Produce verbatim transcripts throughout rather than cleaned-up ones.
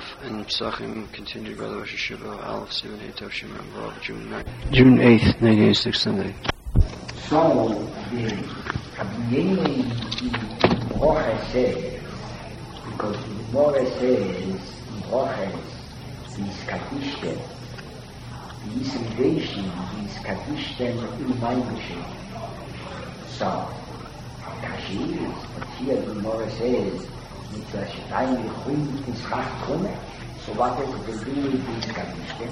Aleph and Psachim continued by the Rosh Hashiva, Aleph, seven, eight, Tavshim, Rav, June ninth, June eighth, nineteen eighty-six, Sunday. So, the beginning in Brocha says, because the Brocha says, in Brocha, the Iskadishtem, the Isimdation, the Iskadishtem, in Maimishem. So, Kashi is, but here the Brocha says, mit der Stein gegründet ins Rachtrümme, so what is the deal with this Kadishke?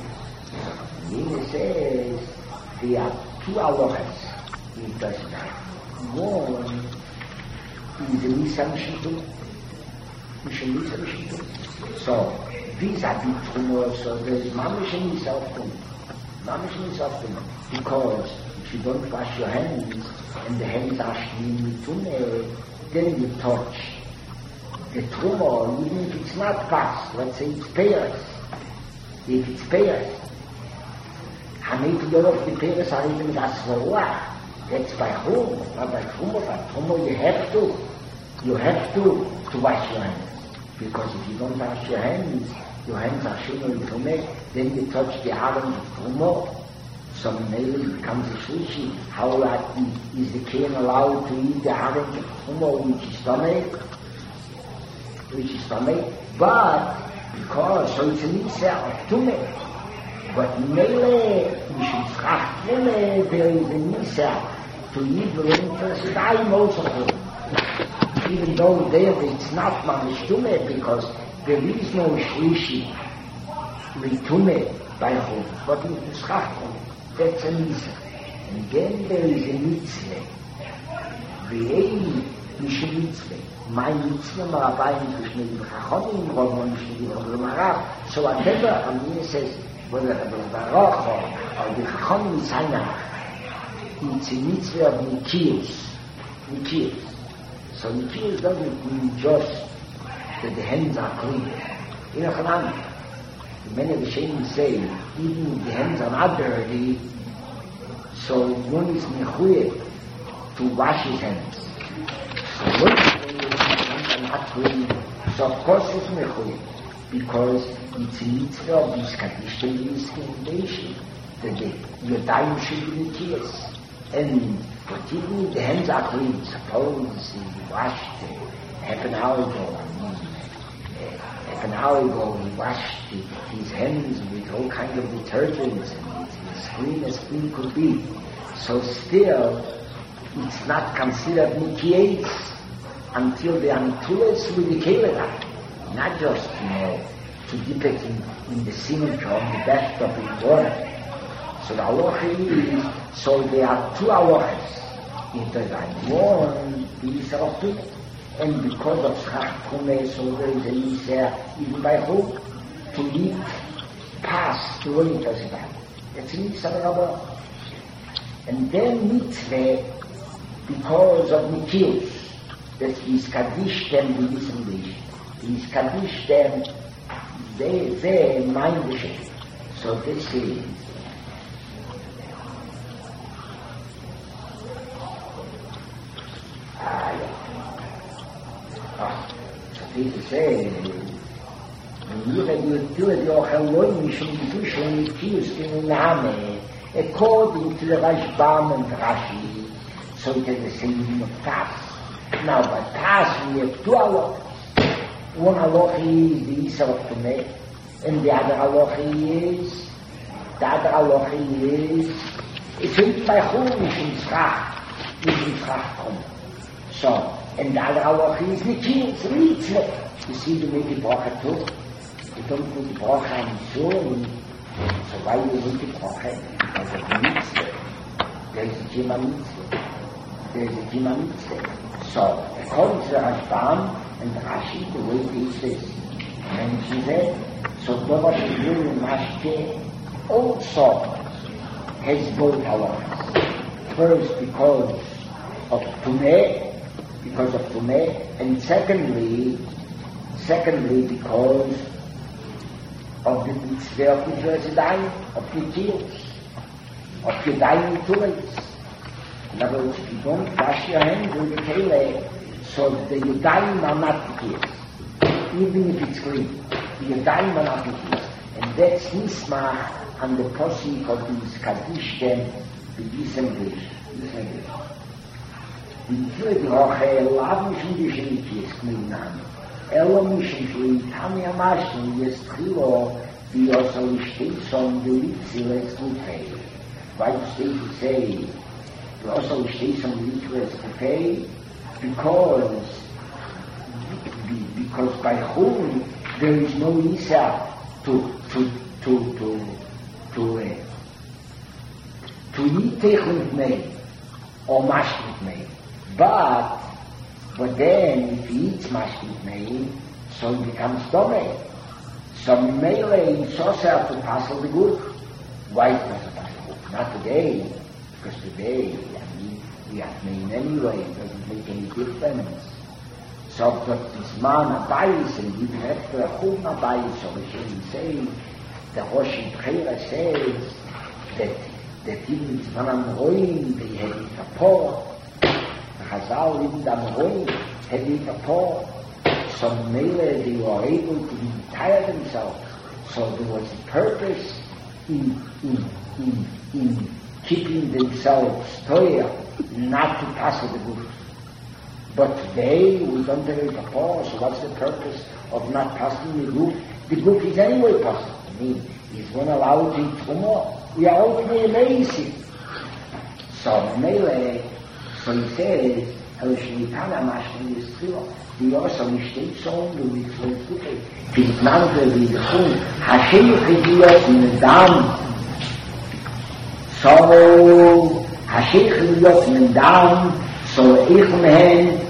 He says, there are two halachas in the Stein. One is the Nisam Shittum, Misham Nisam Shittum. So, these are the Trumos, so there is Mamish and Nisaftum. Mamish and Nisaftum. Because if you don't wash your hands, and the hands are shlim with Tume, then you touch the truma, even if it's not fast, let's say it's payers. If it's payers, Hamid Yorov, the payers are even Gasroah. That's by whom? Not by truma. By truma, you have to, you have to, to wash your hands. Because if you don't wash your hands, your hands are shimmer and truma, then you touch the arms of truma. Some male becomes a sushi. How is the king allowed to eat the arms of truma, which is stomach? Which is funny, but because so it's a mitzvah of Tumeh. But Mele, we should tracht Mele, there is a mitzvah to eat the interest time also. Even though there it's not Mamish Tumeh, because there is no Shlishi with Tumeh by whom, but in the tracht, that's a mitzvah. And then there is a mitzvah. Ve'ei Mishim mitzvah. My mitzvah marabayim kushnedim chachonim, Rovon kushnedim Rovon. So whatever Amir says, whether the Baruch or the Chachonim is Hanach, it's a mitzvah of Nikius. Nikius. So Nikius doesn't mean just that the hands are clean. You know, Chanan, many of the Shem say, even if the hands are not dirty, so one is mechuyeh to wash his hands. So what not clean. So of course it's mechuyeh, because it's a mitzvah of this Kadishtem discrimination, that the Yodayim should be Nikias. And but even if the hands are clean, suppose he washed uh, half an hour ago, I mean, uh, half an hour ago he washed it, his hands with all kinds of detergents, and it's as clean as clean could be. So still, it's not considered Nikias until they are Nitulas with the Kelera. Not just, you know, to dip it in, in the sink or in the bathtub in water. So the halacha is, so there are two halachas in the line. One is of two, and because of Schach Kumeh, so there is a mitzvah, even by hope, to eat past the winter time. That's a mitzvah. And then mitzvah, because of Nikius, that is Kadishtem, the Yisraelish. Is Kadishtem, they, they mind the shape. So this is, ah, yeah. Ah, so this say, when you have your two of your Elohim, you should do so in Nikius in the Name, according to the Rashbam and Rashi, so it is the same of Tas. Now, by Tas, we have two halachas. One halacha is the Isra of Tumeh, and the other halacha is, the other halacha is, it's in by whom is in Schach, is in Schach Tumeh. So, and the other halacha is Nikius, it's mitzvah. You see, you make the bracha too. You don't put the bracha on the so why you make the bracha? Because of the mitzvah. There is a Jima mitzvah. There is a Jima mitzvah. So, according to the Rashbam and the Rashi, the way it says, and she said, so Dova Shivur Mashke also has both halachas. First, because of Tumeh, because of Tumeh, and secondly, secondly, because of the mitzvah of the Yodayim, of the Nikius, of Yodayim Tulis. In other words, if you don't wash your hands with the Kele, so the Yodayim are not Nikius, even if it's clean. Yadayim Anapitis. And that's Nismach and the Posik of this Kadishtem, with this English. This English. The Tzilat Rochel, Lav Mishum Yishnikis, Kminam. Elo Mishum Shlitam Yamashim, Yestrilo, the also Shteson, the Litziles Lufei. Why do you say, the also Shteson, the Litziles Lufei? Because, because by whom there is no Isa to, to, to, to, to, uh, to Yitech with me, or Mash with me. But, but then, if he eats Mash with me, so he becomes Dome. So Mele in Sosa to pass the good. Why is not to pass the good? Not today, because today, I mean, we have made anyway, it doesn't make any difference. So that this man abayis, and you have to hold abayis, so we should say, the Rosh Bechira says that that even if one am roim, they had it apart. The Chazal even am roim had it apart. So Mele, they were able to retire themselves. So there was a purpose in in in in keeping themselves toya, not to pass the good. But today we don't have it apart, so what's the purpose of not passing the group? The group is anyway passing. I mean, he's going to allow it to eat more. We are openly amazing. So Mele, so he says, Hashmitana Mashmi Yisrael, the also Mishtet Son, the Mitzvot Tuke, Pitnante Vidchun, Hashem Chidiyot Nidam. So, Hashem Chidiyot Nidam, so ich mehen,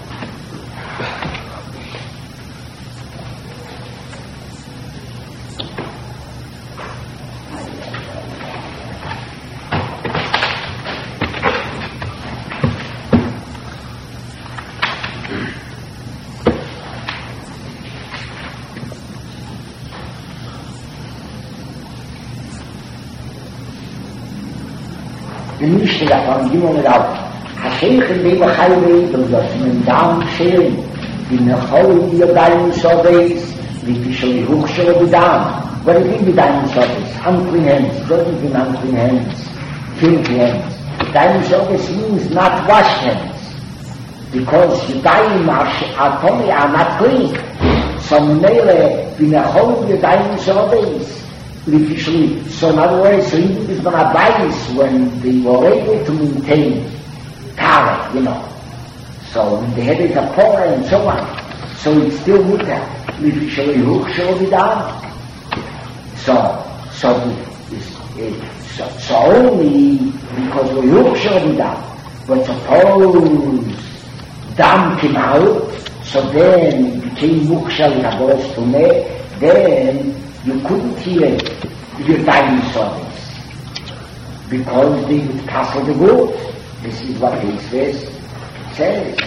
the Mishnah davon, gehen wir mit auf. Hasheich in dem Chayre, und das mit Daum scheren, die Nechol in die Yadayim Sobeis, wie die schon die Hochschere mit Daum. What do you mean with Daim Sobeis? Unclean hands, doesn't mean unclean hands, filthy hands. Daim Sobeis means not washed hands, because Yadayim are totally are not clean. So Mele, the Nechol in the Yadayim Sobeis, so in other words, so even if one advice when they were able to maintain Kara, you know. So when they had it a poor and so on. So it's still mutter. If you show you shall be done. So so it's, it's so, so only because we shall be done. But suppose dam came out, so then it became mukshal in Aboros to me, then you couldn't hear your dying service. Because they would pass the wood. This is what he says. says.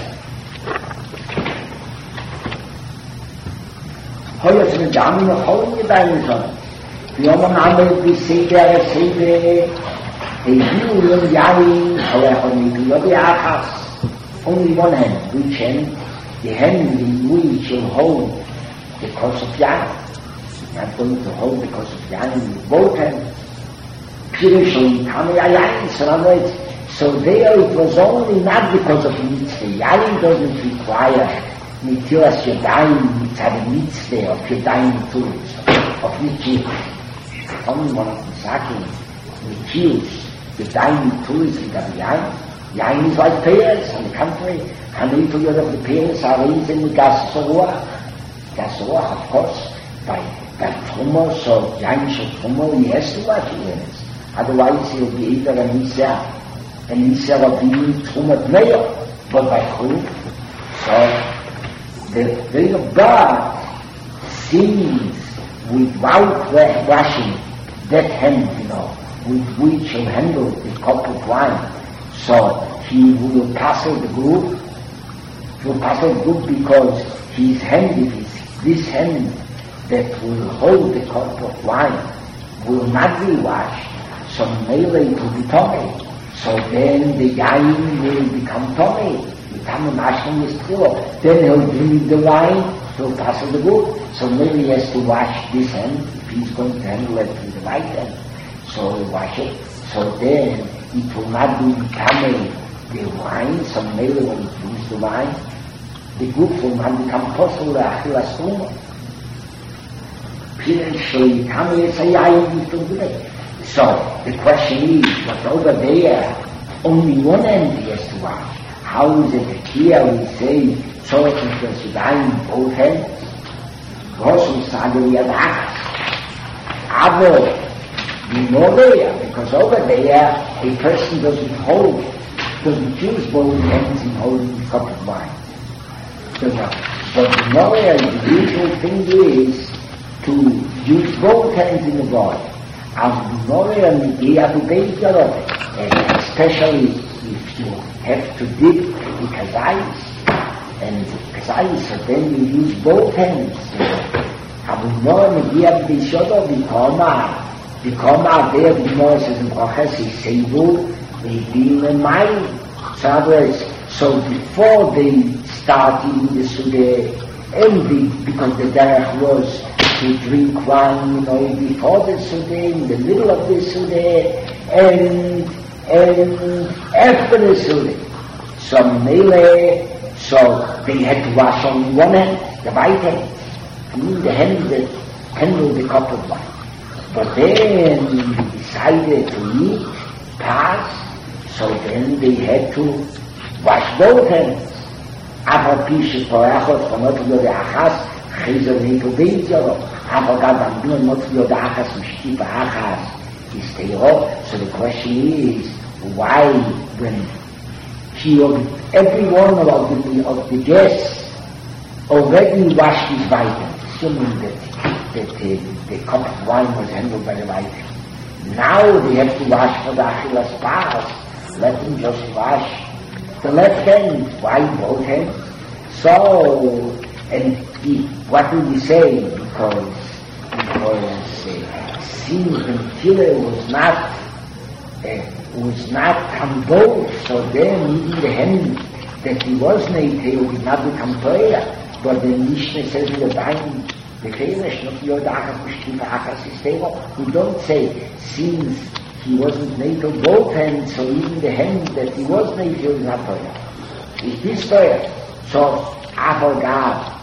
Heute sind Damen noch heute deine Sonne. Wir haben einmal die Sebe, die Sebe, die Jungen, Jahre, aber auch nicht nur die Achas. Only one hand, which hand? The hand in which you hold the course of Yan. Not going to hold the course of Yan with both hands. Pirishon, Kamayayan, so in other words, so there it was only not because of mitzvah. Yayin doesn't require mitiras yadayim, mitzvah mitzvah, of yadayim tools, of mitzvah. Only one of the sakin, mitzvahs, yadayim tools in the yayin. Yayin is like pears, on the contrary. How many of the pears are raised in the gasoah? Gasoah, of course, by, by tumor, so yayin shall tumor, he has to watch it. Otherwise he'll be either a mitzvah, and Israel will be Trumat Meir, but by who? So, the will of God sees without washing that hand, you know, with which he'll handle the cup of wine. So, he will pass the group, he will pass the group because his hand is this hand that will hold the cup of wine, will not be washed, so Meir it will be tummy. So then the yayin will become tummy. Tamim Ashman is still. Then he'll drink the wine, he'll pass on the book. So maybe he has to wash this hand if he's going to handle it with the right hand. So he'll wash it. So then it will not be becoming the wine, so maybe when he drinks the wine, the group will not become possible to Achilas Truma. So the question is, but over there, only one end he has to wash. How is it here we say, so it is the Sudan both hands? Also, Sadhu Yadachas. Avo, you know there, because over there, a person doesn't hold, doesn't use both hands in holding the cup of wine. But the Moria, the usual thing is to use both hands in the body. And the Moria, you have to base your own. And especially if you have to dip the kazais, and kazais, so then you use both hands. And the Moria, you have to be sure of the Koma. The Koma there, the Moria says in Kochas, is Seibu, they be in mind. So otherwise, so before they started in the Suda, and the, because the derech was to drink wine, you know, before the Suda, in the middle of the Suda, and, and after the Suda. So melee, so they had to wash only one hand, the right hand. I mean the hand that handled the cup of wine. But then they decided to eat, pass, so then they had to wash both hands. After Pisha Torachot, for not to go the Achas, Chazer Neto Beizero. After God, I'm doing not to go the Achas, Mishkipa Achas, is Teiro. So the question is, why when he, every one of the, of the guests already washed his right, assuming that, that the, the cup of wine was handled by the right hand. Now they have to wash for the Achilas Pas. Let him just wash the left hand, why both hands? So, and he, what do we say? Because, because uh, since the material was not, uh, was not composed, so then even the hand that he was native did not become prayer. But the Mishnah says in the time, the Kailash, not your Dachas, Mishkifa Achas is we don't say, since he wasn't native both hands, so even the hand that he was native is not prayer. Is this prayer? So, after God,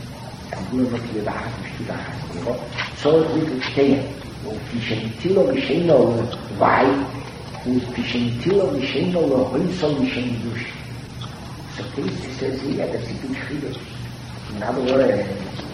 so it will stay. Pishentilo Misheno, why? Who's Pishentilo Misheno, Winsel Mishen Dush. So this says here, that's a big freedom. In other words,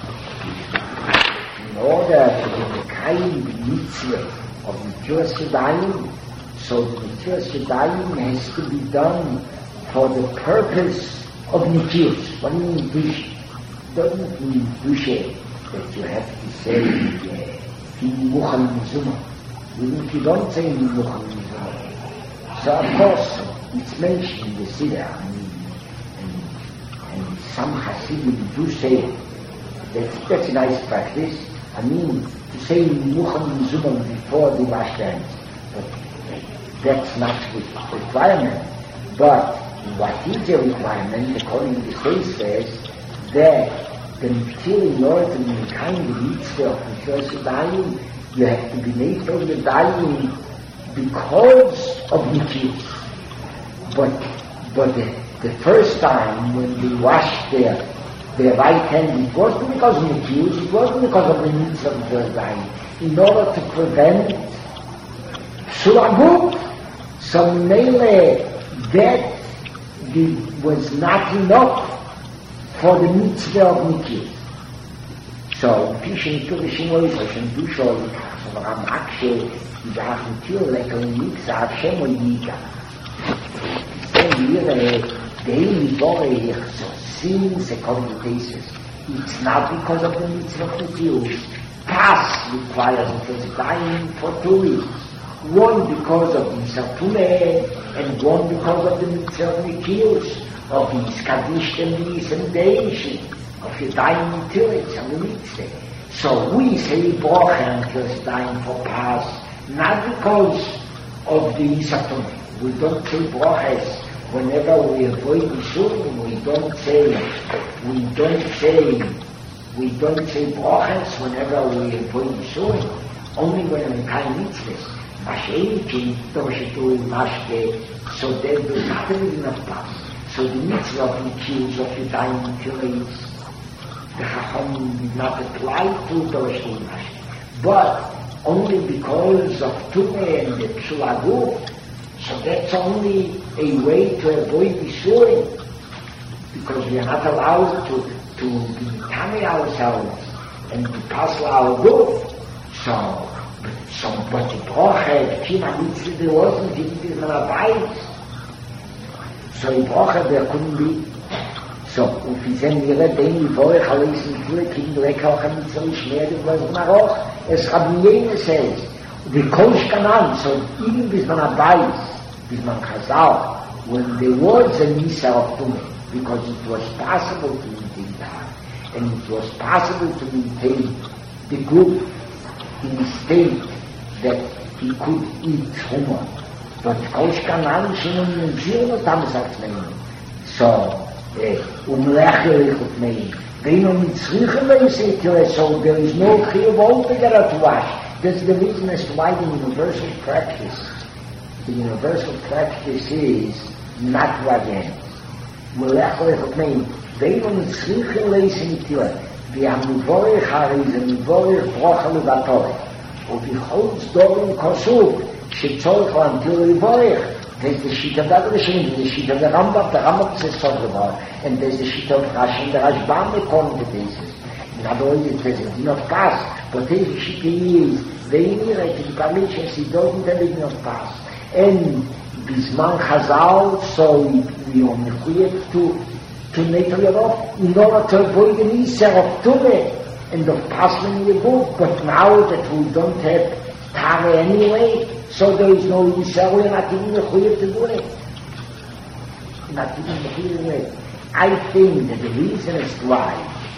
in order to be the kind of mitzvah of Mitzvah Sudayim, so the Mitzvah Sudayim has to be done for the purpose of Mitzvah. What do you mean Dush? It doesn't mean Dushe that you have to say Muchal Mizumah. Even if you don't say Muchal Mizumah. So of course it's mentioned in the Siddur, I mean, and, and some Hasidim do say it. That's, that's a nice practice. I mean, to say Muchal Mizumah before the wash hands, but that's not the requirement. But what is the requirement, according to the case, says that the material and the kind of mitzvah of the first dying, you have to be made of the dying because of mitzvah. But, but the, the first time when they washed their, their right hand, it wasn't because of mitzvah, it wasn't because of the mitzvah of the first dying. In order to prevent surabut, so mele that the, was not enough for the mitzvah of Nikir. So, Pishin to the Shimoy, so Shem Dusho, so Ram Akshe, Izach Nikir, like a mitzvah, Hashem or Yika. Then here, daily body, so since according to cases, it's not because of the mitzvah of Nikir. Pass requires it was dying for two weeks. One because of the Satune, and one because of the mitzvah of Nikir. Of his Kaddish and his Endation, of his dying utilities and the mitzvah. So we say Bracha and just dying for Pas, not because of the Isatun. We don't say Brachas whenever we avoid Yisurim, we don't say, we don't say, we don't say brachas whenever we avoid Yisurim. Only when we can't mitzvahs. Masha'iki, Toshatu, Mashke, so there does not have enough pass. So the mitzvah of the kills of the dying killings, the Chacham did not apply to Toshatu, Mashke. But only because of Tumeh and the Pshulaguf, so that's only a way to avoid Yisurim, because we are not allowed to, to be tamei ourselves and to pass our guf. So, so, but the Broche, the Kima Mitzvah, there wasn't even a bite. So the Broche, there couldn't be. So, und wie sehen wir, den die vorher gelesen, viele Kinder, lecker auch ein Mitzvah, ich werde, was man auch, es haben jenes es, die Kosch Kanan, so even bis man dabei ist, bis man Chazal, when there was a Misa of Tumeh, because it was possible to maintain that, and it was possible to maintain the group in the state that he could eat humor. But Kosh Kanan schon in den Zirn damals als nehmen. So, um lächerlich auf nehmen. Wenn man mit Zirchen weiß, so there is no clear voltage to wash. That's the reason as to why the universal practice, the universal practice is not to again. Um lächerlich auf nehmen. Wenn man mit Zirchen weiß, wir haben Mivorich Haris und Mivorich Brochel und Batoi. Und die Holz Dorin Kosuk, שצורך להנטיל לבורך, there's the sheet of that machine, the sheet of the Rambam, the Rambam says so about, and there's the sheet of Rashi, the Rashbam, according to basis. In other words, it says it's not past, but this sheet is, they mirate the permissions, it doesn't have it not past. And Bisman Chazal, so we are required to, to make it off, in order to avoid the Nisar of Tumeh, and of passing in the book, but now that we don't have Tare anyway, so there is no Yisrael, we're not even required to do it. Not even required to do it. I think that the reason is why,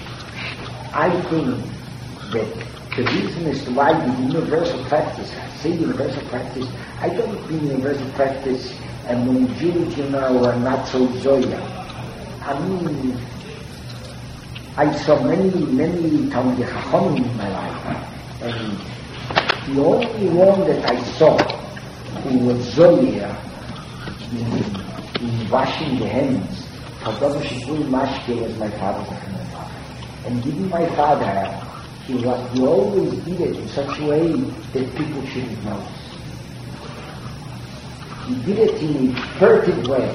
I think that the reason is why the universal practice, I say universal practice, I don't mean universal practice, and when Jews, you know, are not so Zoya. I mean, I saw many, many Talmidei Chacham in my life, and the only one that I saw who was Zoya in, in washing the hands, Hadav Shikul Mashke was my father, and even my father, he, was, he always did it in such a way that people shouldn't notice. He did it in a furtive way.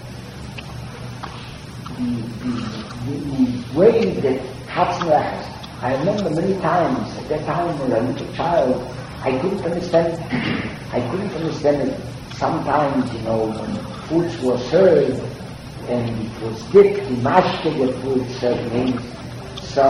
The, the, the, the way that Hatzlach, I remember many times, at that time when I was a child, I couldn't understand, I couldn't understand it. Sometimes, you know, when foods were served, and it was dipped in mashke, the food served names. So,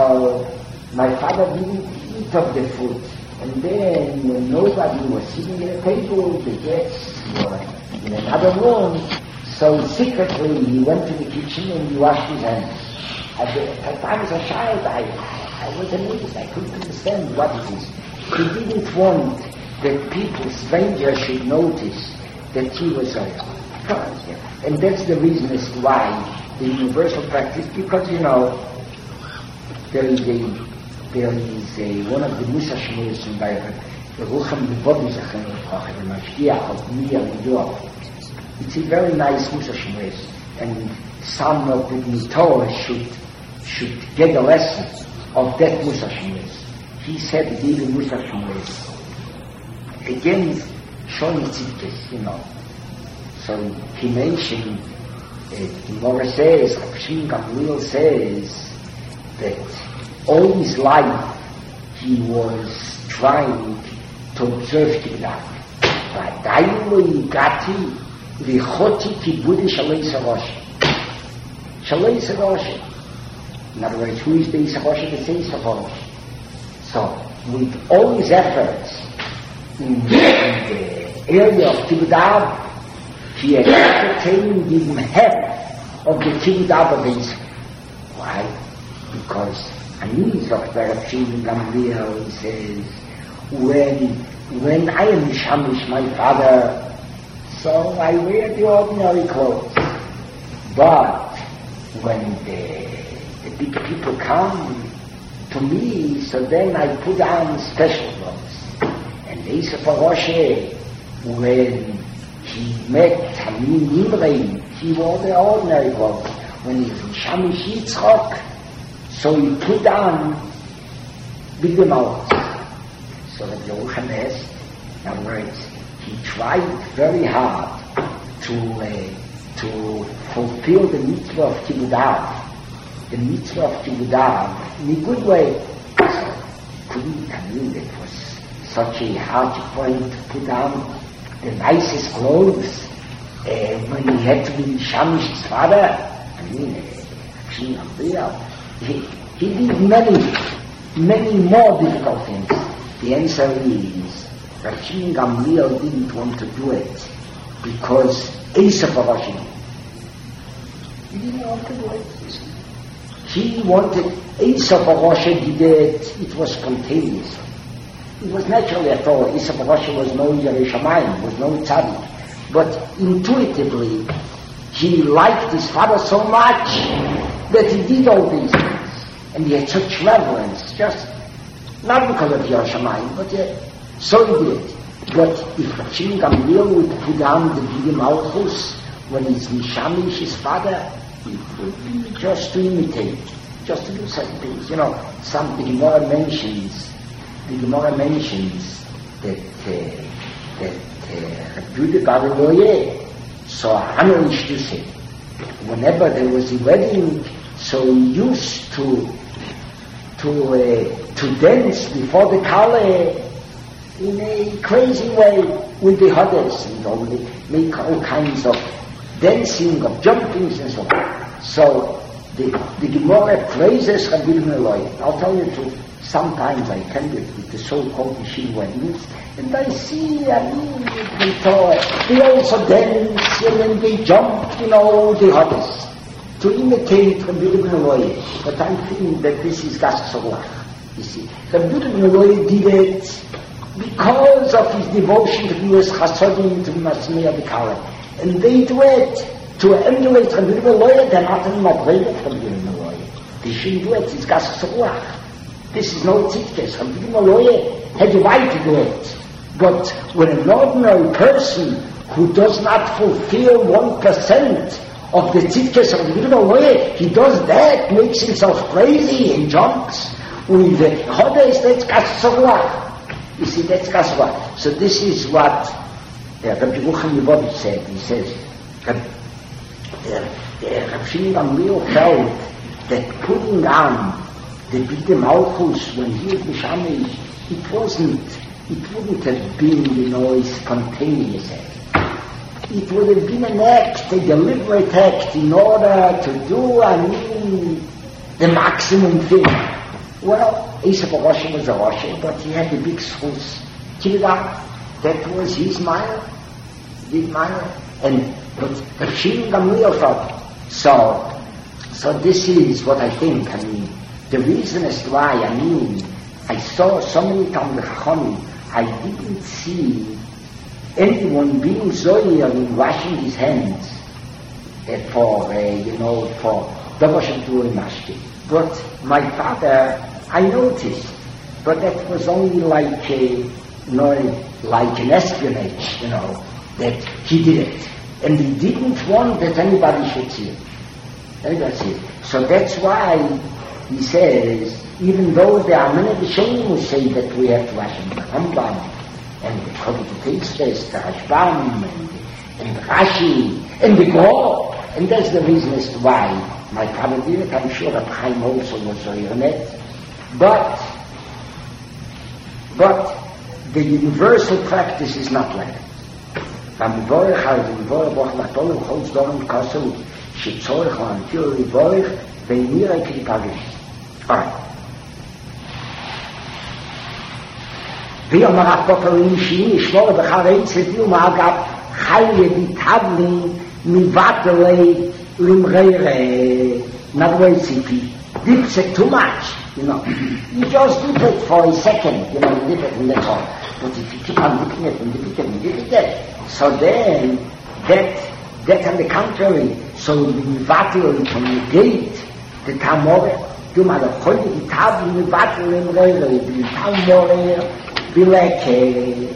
my father didn't eat of the food. And then, when nobody was sitting at a table, the guests were in another room, so secretly he went to the kitchen and he washed his hands. At the time as a child, I, I was amazed. I couldn't understand what it is. He didn't want that people, strangers, should notice that he was a Protestant. And that's the reason as to why the universal practice, because, you know, there is a, there is a, one of the Musa Shmuels in Bayern, the Rucham Bebodisachem, the Mashkiach of Miyah and York. It's a very nice Musa Shmuels, and some of the Torah should, should get a lesson of that Musa Shmuels. He said, even Musa Shmuels, against Shoni Tzidkes, you know. So he mentioned, uh, the Gemara says, Rav Gamliel says, that all his life he was trying to observe Kiblat. V'adayin lo higati v'choti kibudi shalei saroshi. Shalei saroshi. In other words, who is the Isaroshi that says saroshi? So, with all his efforts in, in the area of Kibud, he had attained even half of the Kibud of Israel. Why? Because Ani of Rav Gamliel, he says, when when I am Mishamish, my father, so I wear the ordinary clothes. But when the, the big people come to me, so then I put on special clothes. And Esav Rosh, when he met Hamim Nimrei, he wore the ordinary clothes. When he was in Shamish Yitzchok, so he put on big mouths. So that Yochanan asked, in other words, he tried very hard to uh, to fulfill the mitzvah of Kibbud Av, the mitzvah of Kibbud Av in a good way. So couldn't I mean it was such a hard point to put on the nicest clothes uh, when he had to be Shamish's father. I mean, uh, he, he did many, many more difficult things. The answer is that Shimon Gamliel didn't want to do it because Esav Rosh did. He didn't want to do it. He wanted, Esav Rosh did it, it was spontaneous. It was naturally at all. Esav Rosh was no Yerei Shamayim, was no tzaddik. But intuitively, he liked his father so much that he did all these things. And he had such reverence, just not because of Yerei Shamayim, but uh, so he did. But if Rav Shimon Gamliel would put down the Bigim Malchus when he's Mishamish, his father, it would be just to imitate, just to do certain things. You know, some, the Gemara mentions, the Gemara mentions that, uh, that, uh, Judah Bar Eloyeh saw Hannah Ishtuseh. Whenever there was a wedding, so he used to, to, uh, to dance before the Kale in a crazy way with the Hades, and all the, make all kinds of dancing, of jumpings and so on. So the, the Gemara praises Rabbi Eloy. I'll tell you the truth, sometimes I attended with the so-called Yeshiva weddings, and I see, I mean, they also dance and they jump, you know, the Hades, to imitate Rabbi Eloy. But I think that this is Gas Solach. You see, Rabbi Eloy did it because of his devotion to the Chasodim, to the Masmei Abikara. And they do it to emulate Rabbi Eloy, they're not in Madrid from Rabbi Eloy. They shouldn't do it, it's Gas Solach. This is no tzidkes. Rabbi Eloy had the right to do it. But when an ordinary person who does not fulfill one percent of the tzidkes of Rabbi Eloy, he does that, makes himself crazy and jumps with the Chodesh, that's Gas Solach. You see, that's Kaswa. So this is what uh, Rabbi Rucham Lubavitch said. He says, Rabbi Shimon Gamliel felt that putting on the Bigim Malchus when he was Mishamish, it wasn't, it wouldn't have been, you know, a spontaneous act. It would have been an act, a deliberate act in order to do, I mean, the maximum thing. Well, Esav Rosh was a Rosh, but he had the big schools. That was his mile, big mile. And but Rav Shimon Gamliel thought. So, so this is what I think. I mean, the reason as to why, I mean, I saw so many Talmidei Chachamim, I didn't see anyone being zoyer in washing his hands uh, for, uh, you know, for Davar Shabbat Mashke. But my father, I noticed, but that was only like a, you know, like an espionage, you know, that he did it. And he didn't want that anybody should see it. And that's it. So that's why he says, even though there are many Rishonim who say that we have to wash in the Rambam, and the Kodesh Tetzves, the Rashbam, and, and the Rashi, and the Gur, and that's the reason as to why my father did it. I'm sure that Chaim also was so irnet. But, but the universal practice is not like that. V'amivorech ha'imivorech boch matolem chol zdorim kasel shetzorech ha'antil rivorech ve'nirei k'dipagis. All right. V'yomar ha'poperim she'im yishmor b'charei tzedil ma'agab chayye v'tavlin mivatelei limreire nadwei dip it too much, you know. You just dip it for a second, you know, you dip it and that's all. But if you keep on dipping it and dipping it and dipping it, so then that That on the contrary, so we battle from the gate, the Tamore, do my holy tab, we battle in Royal, the Tamore, Bileke.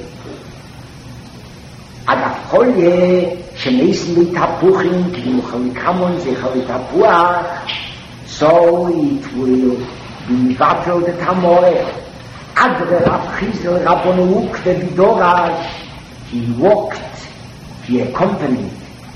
Ad a holy, Shenesin with Tapuchim, Kimuchalikamon, Zechalitapua, so it will be battle the Tamore. Adre Rav Chizl Rabonuk, the Bidoraj, he walked, he accompanied.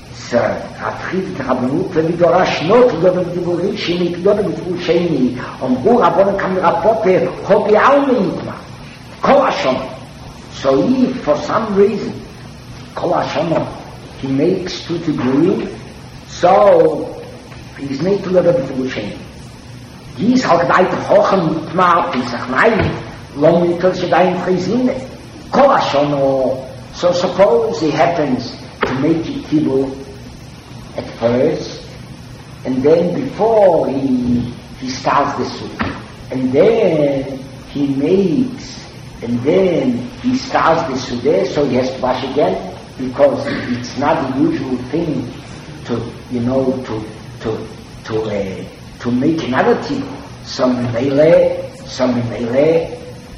התחיל את הרבנות ומדורש נות גדול דיבורים שני גדול דיבור שני אמרו רבון כמרפופה הובי אלמי נגמר כל השם so if for some reason כל השם he makes two degrees so he's made to גדול דיבור שני dies halt weiter hochen נגמר פיסח נאי לא מיטל שדיים חזינה כל השם so suppose it happens to make it דיבור at first, and then before he he starts the soup, and then he makes, and then he starts the soup, so he has to wash again, because it's not the usual thing to, you know, to to to uh, to make another table. Some melee, some melee,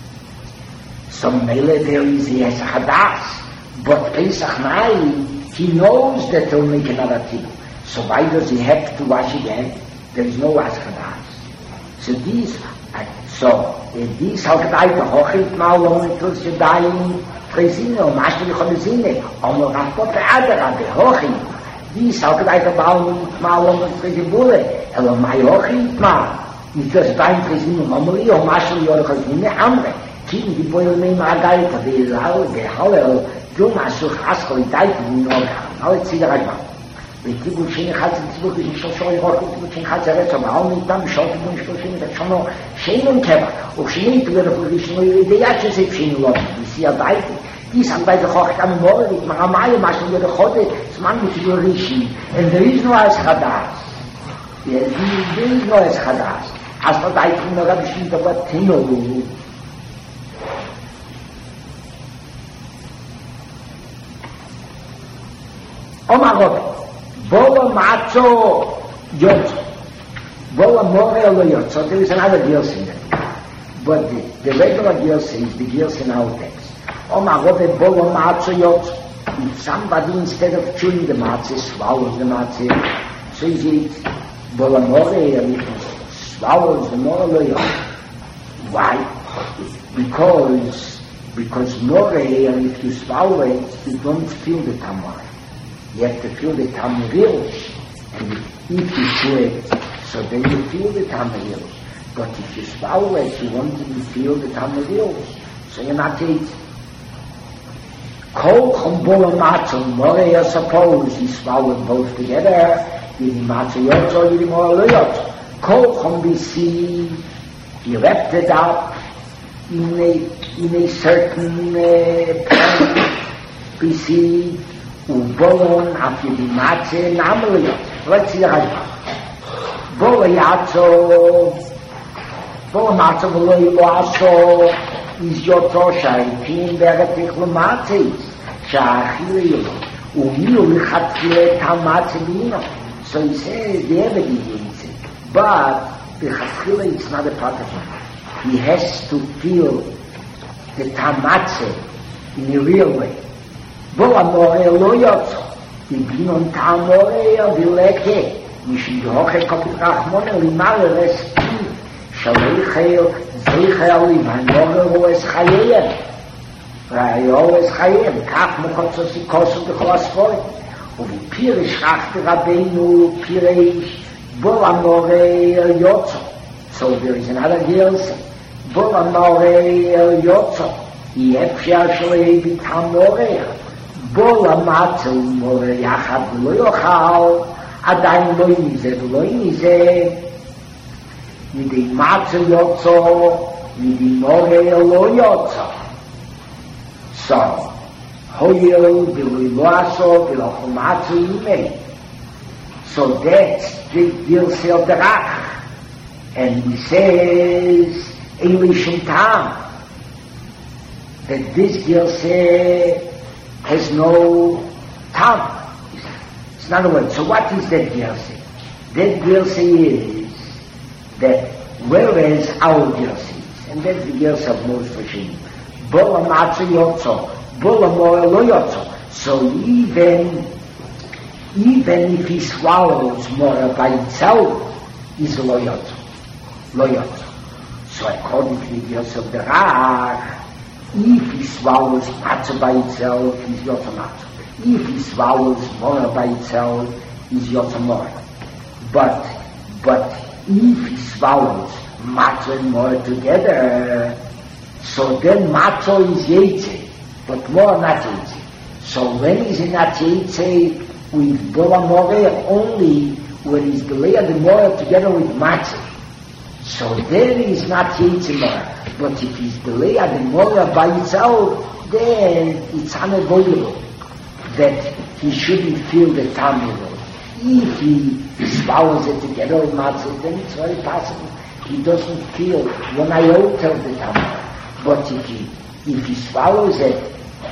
some melee there is he has a hadas, but Pesach night, he knows that he'll make another tibur. So why does he have to wash again? There is no wash hadas. So these, uh, so uh, these halkadai to hochit ma'olom until shedayim trezine or mashli chodezine or rafot adara de hochit. These halkadai to ma'olom until trezibule elo mai hochit ma until shedayim trezine mamuli or mashli or chodezine amre. Kin di boil me ma'agai to be lau de halel do masuch askol dait noga. Now let's see the right one. וטיבול שני חד ציבור כשלושו ירוק וטיבול שני חד זרץ ובאו ניתם שעות טיבול שלושים ותשונו שאינם טבע וכשני טיבול רפולישנו ידיעה שזה פשינו לא וסיע ביתי dies an bei der Hoch am Morgen mit Ramai machen wir der Hotte man mit Rishi and there is no as Hadas there is no as Hadas as for that in der Rabbi aber Tino Oma Gott Bola Matzo Yotzo. Bola More Lo Yotzo. There is another Gilson there. But the, the regular Gilson is the Gilson in our text. Oh my God, Bola Matzo Yotzo. If somebody instead of chewing the matzah swallows the matzah, so is it Bola More swallows the More Lo Yotzo. Why? Because because More, if you swallow it, you don't feel the tamar. You have to feel the tamarils, and if you chew it, so then you feel the tamarils. But if you swallow it, you won't even feel the tamarils, so you're not eating. Kol chumbola matzah, more you suppose he swallowed both together, yidi matzah yotzo, yidi more lo yotzo. Kol chumbisi, he wrapped it up in a, in a certain uh, plant, bisi, ובולון אף ידימצה נעמליות. let's see the hajjah. בולו יעצו, בולו מצו ולא ילועסו, איז יוצו שהייתים בהרתיך למצית, שהאכילה ילו, ומיו לכתחילה את המצה בינו. so he says the evidence, but לכתחילה it's not a part of him. He has to feel the tamatze in a real way. בו המורה לא יוצא, בגינון תעמורה ולקה, משום דהוכה כפי רחמונה למעלה רספים, שלא יחייל, זה יחייל למענוגר הוא אס חייהם, ראיו אס חייהם, כך מקוצו סיכוסו בכל הספורת, ובפירש רחת רבינו, פירש, בו המורה יוצא, so there is another Gilson, בו המורה יוצא, יהיה פשיעה שלו יהיה בתעמורה, בולה מצה ומורה יחד לא יאכל, עדיין לא יניזה ולא יניזה, מדי מצה יוצא, מדי מורה לא יוצא. So, הויל ולא עשו ולאכל מצה ימי. So that's the Gilsel Derach. And he says, אין שום טעם, that this Gilsel has no tongue. It's In other words, so what is that Gilse? That Gilse is that whereas our Gilse is, and that's the Gilse of most Rishonim, Bola Matzo Yotzo, Bola Mora Lo Yotzo. So even, even if he swallows Mora by itself, is Lo Yotzo. Lo Yotzo. So according to the Gilse of the Rach, if he swallows Matzo by itself, he's Yotzo Matzo. If he swallows Mora by itself, he's Yotzo Mora. But, but if he swallows Matzo and Mora together, so then Matzo is Yetze, but Mora not Yetze. So when he's in that Yetze with Bola Mora only when he's Belea the Mora together with Matzo. So then he's not Yetze Mora. But if he's Belea the Mora by itself, then it's unavoidable that he shouldn't feel the Tamil. If he swallows it together with Matzah, then it's very possible he doesn't feel one iota of the Tamil. But if he, if he swallows it,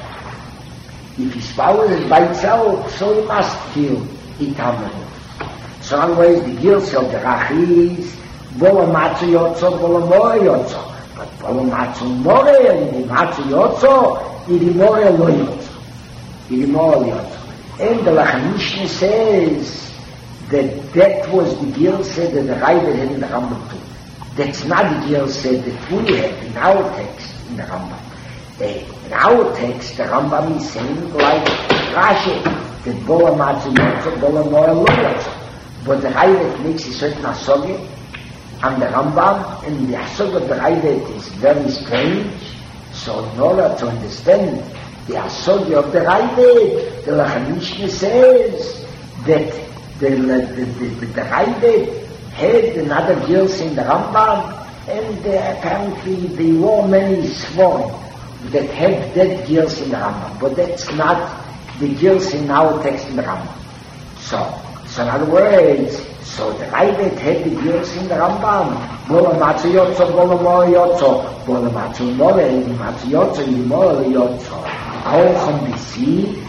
if he swallows it by itself, so he must feel the Tamil. So in other words, the Gilse of the Rach is Bola Matzah Yotzo, Bola Mora Yotzo. But Bola Matzah Mora, Idi Matzah Yotzo, Idi Mora Lo Yotzo. Idi Mora Lo Yotzo. And the Lachanishne says that that was the Gilse that the Raiva had in the Rambam too. That's not the Gilse that we have in our text in the Rambam. Uh, in our text, the Rambam is saying like Rashi, that Bola Matzah Yotzo, Bola Mora Lo Yotzo. But the Raiva makes a certain asogya and the Rambam, and the asog of the Raiva is very strange. So in order to understand the asog of the Raiva, the Lachanishne says that the, the, the, the Raiva had another Gilse in the Rambam, and uh, apparently there were many sworn that had that Gilse in the Rambam, but that's not the Gilse in our text in the Rambam. So, so in other words, so the Raiva had the Gilse in the Rambam, Bola Matzah Yotzo, Bola Mora Yotzo, Bola Matzah Mora, Idi Matzah Yotzo, Idi Mora Yotzo. Kolchon Bisi,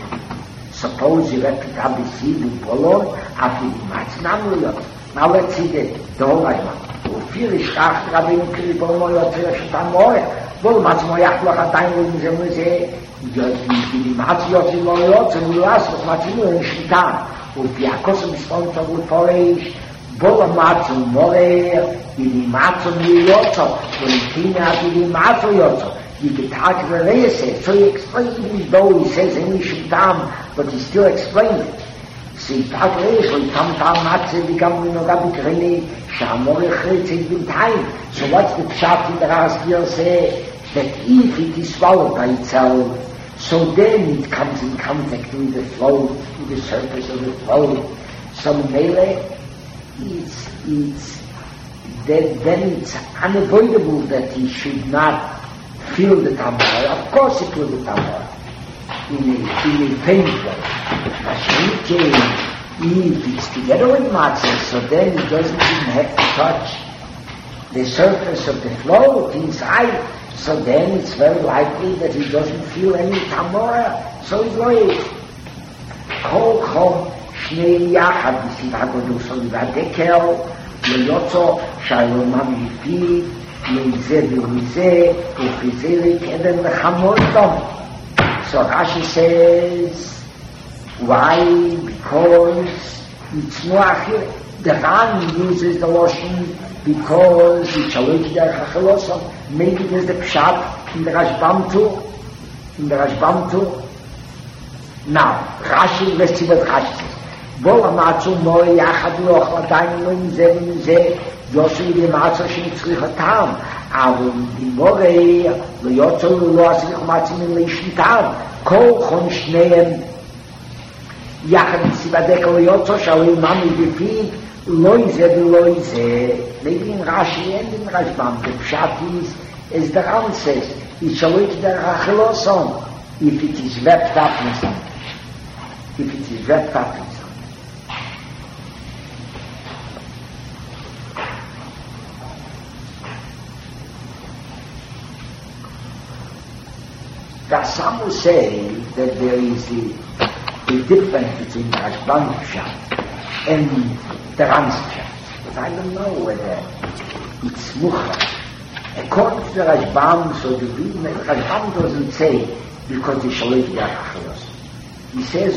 suppose you repeat Bisi with Bolon, after Idi Matzah Nam Lo Yotzo. Now let's see the, the whole Raiva. Ufir Ishkach Rabbeinu Kiri Bola Mora Yotzo, Yashutan Mora, Bola Matzah Mora Yachlo Chatayin Lo Yotzo, Yotzo, Idi Matzah Yotzo, Lo Yotzo, Lo Yotzo, Matzah Yotzo, Yashutan. Und die Akosse besponnt auf der Forisch, Bola Matzo More, Idi Matzo Yotzo, und Tina hat Idi Matzo Yotzo. You get out of the Reise, so he explained it though he says English in Tam, but he still explained it. See, Tag Reise, when Tam Tam Matze become Minogabi Krene, Shamore Chretz has been time. So what's the pshat in the Raskir say? That if it is swallowed by itself, so then it comes in contact with the float, with the surface of the float. So Mele, it's, it's, then, then it's unavoidable that he should not feel the Tamara. Of course he feels the Tamara. In a, in a faint way. But if it's together with Matzah, so then he doesn't even have to touch the surface of the float inside. So then it's very likely that he doesn't feel any Tamora, so he's worried. Kol Chom Shnei Yachad B'Siv HaGodol So Yivadekel Lo Yotzo Shaylo Mam Yifiv Lo Yizeh V'Yizeh U'Chizelik Eden L'Chamortom. So Rashi says, why? Because it's no achir. The Ran uses the Loshen because it's a way to the Chachelosom. Maybe there's the Pshat in the Rashbam too. In the Rashbam too. Now, Rashi, let's see what Rashi says. Bola Matzu Mora Yachad Loch Ladayim Lo Yizeh V'Yizeh Yosu Yidei Matzu Shem Tzrich Hatam Avol Yidei Mora Lo Yotzo Lo Asrich Matzim In Leishim Tam Kol Chon Shneim Yachad B'Siv Lo Yotzo Shalei Mami B'Piv Lo Yizeh V'Lo Yizeh. Maybe in Rashi and in Rashbam the Pshat is, as the Ram says, it's a way to the Racheloson if it is wrapped up in something. If it is wrapped up in something. The some will say that there is a the difference between the Rashban Pshat and the Ram's Pshat. But I don't know whether it's Mucha. According to the Rashbam, so the reason that Rashbam doesn't say because the Shalek Yachalos. He says,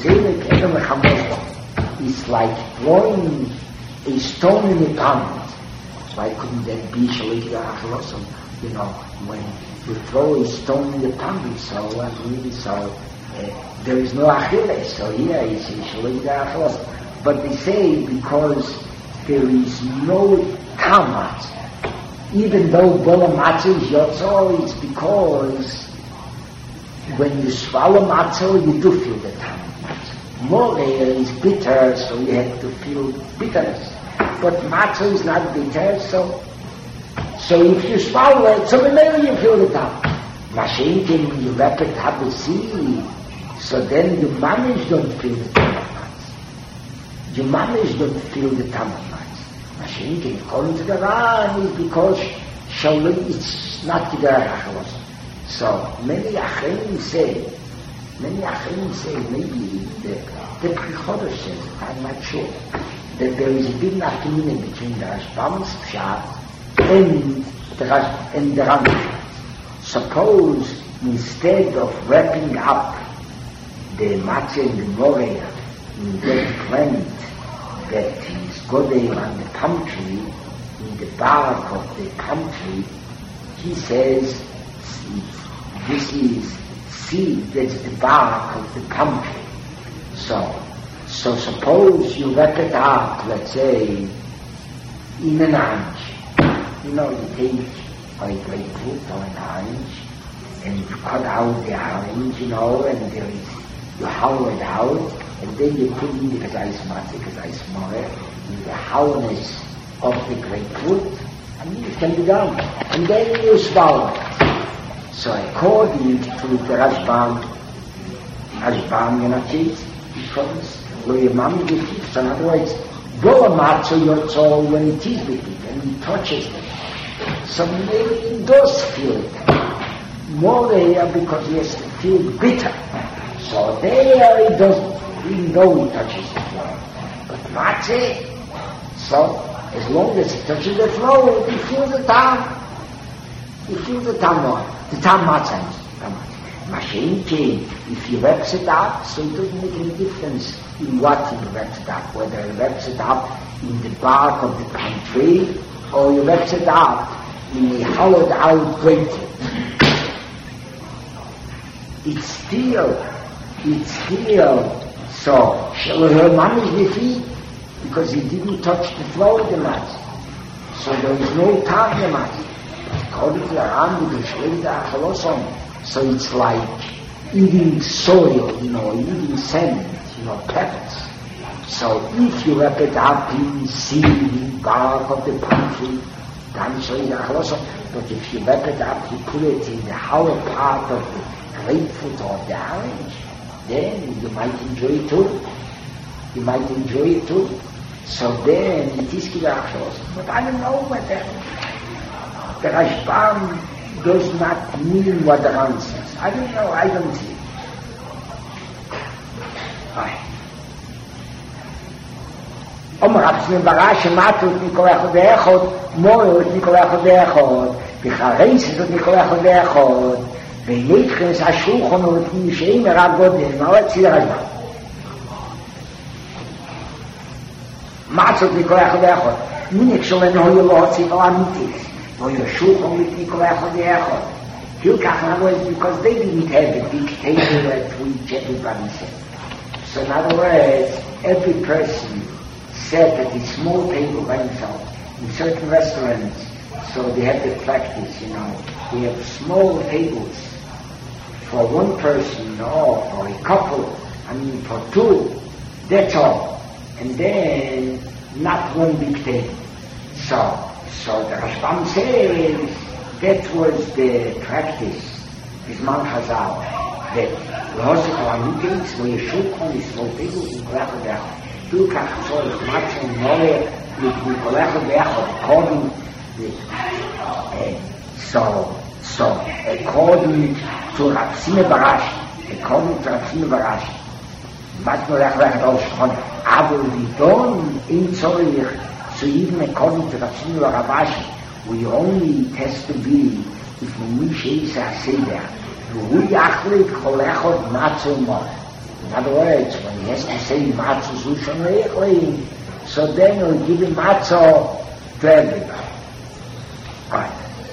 it's like throwing a stone in a pond. Why couldn't that be Shalek Yachalos? You know, when you throw a stone in the pond, so uh, really, so uh, there is no Achilles. So here he says Shalek Yachalos. But they say because there is no Tamat. Even though Bola Matzah is Yotzo, it's because when you swallow Matzah, you do feel the time of Matzah. More is bitter, so you have to feel bitterness. But Matzah is not bitter, so so if you swallow it, so maybe you feel the time. Mashenkin, when you wrap it up the sea, so then you manage don't feel the time of Matzah. You manage don't feel the time of Matzah. Mashenkin, according to the Ran, is because Shalom it's not the Achalos. So many Achim say, many Achim say, maybe the, the Prichoder says, I'm not sure, that there is a big nafkamina between the Rashbam's Pshat and the Rash, and the Ran Pshat. Suppose instead of wrapping up the Matzah and the Morea in that plant that is growing on the palm tree, in the bark of the palm tree, he says, this is seed, that's the bark of the palm tree. So, so suppose you wrap it up, let's say, in an orange. You know, you take a grapefruit or an orange, and you cut out the orange, you know, and there is, you hollow it out, and then you put in the Kazais Matzah, Kazais More, in the hollowness of the grapefruit, and it can be done. And then you swallow it. So according to the Rashbam, Rashbam, you know, kids, because where your mom gives it, so in other words, go a matzah yotzol when it is with it, and he touches it. So maybe he does feel it. More there because he has to feel bitter. So there he doesn't, even though he touches the floor. But matzah, so as long as he touches the floor, he feels the time. He feels the time more. The time matzah is. Mashenke, if he wraps it up, so it doesn't make any difference in what he wraps it up, whether he wraps it up in the bark of the palm tree, or he wraps it up in a hollowed out grapefruit. It's still, it's still, so, shall her manage the feet? Because he didn't touch the floor of the mat. So there is no time in the mat. According to the Ram, the Shleda Achalosom, so it's like eating soil, you know, eating sand, you know, pebbles. So if you wrap it up in seed, in bark of the palm tree, then so it's Achalosom. But if you wrap it up, you put it in the hollow part of the grapefruit or the orange, then you might enjoy it too. You might enjoy it too. So then it is Achalosom. But I don't know whether the Rashbam does not mean what the Ran says. I don't know, I don't see it. Omer Absman Barash Matut Nikolach Deechot, Morot Nikolach Deechot, Bichareis Ot Nikolach Deechot, Veitches Ashulchan Ot Nisheim Rav Godel. Now let's see the Rashbam. Matut Nikolach Deechot, Minik Sholen Hoy Lot Sivalam Mitis. Or your shulchan with Nikolai Chodeyachot. Hilkach, in other words, because they didn't have a big table at which everybody sat. So in other words, every person sat at a small table by himself. In certain restaurants, so they have the practice, you know, they have small tables for one person or for a couple, I mean for two, that's all. And then not one big table. So So the Rashbam says that was the practice, Bisman Chazal, that Losik Lamikins, where you should on this small table, Nikolach Deechot. You can so the Matzah and More with Nikolach Deechot, according to, so, so, according to Rav Simon Barash, according to Rav Simon Barash, manchmal auch recht ausgesprochen, aber wie dann in Zürich zu even according to the Sinula Ravashi, we only test to be if Moshe is a Seder. Who yachlik cholechot matzu more. In other words, when he has to say matzu zushon reichli, so then he'll give him matzu to everybody. Right.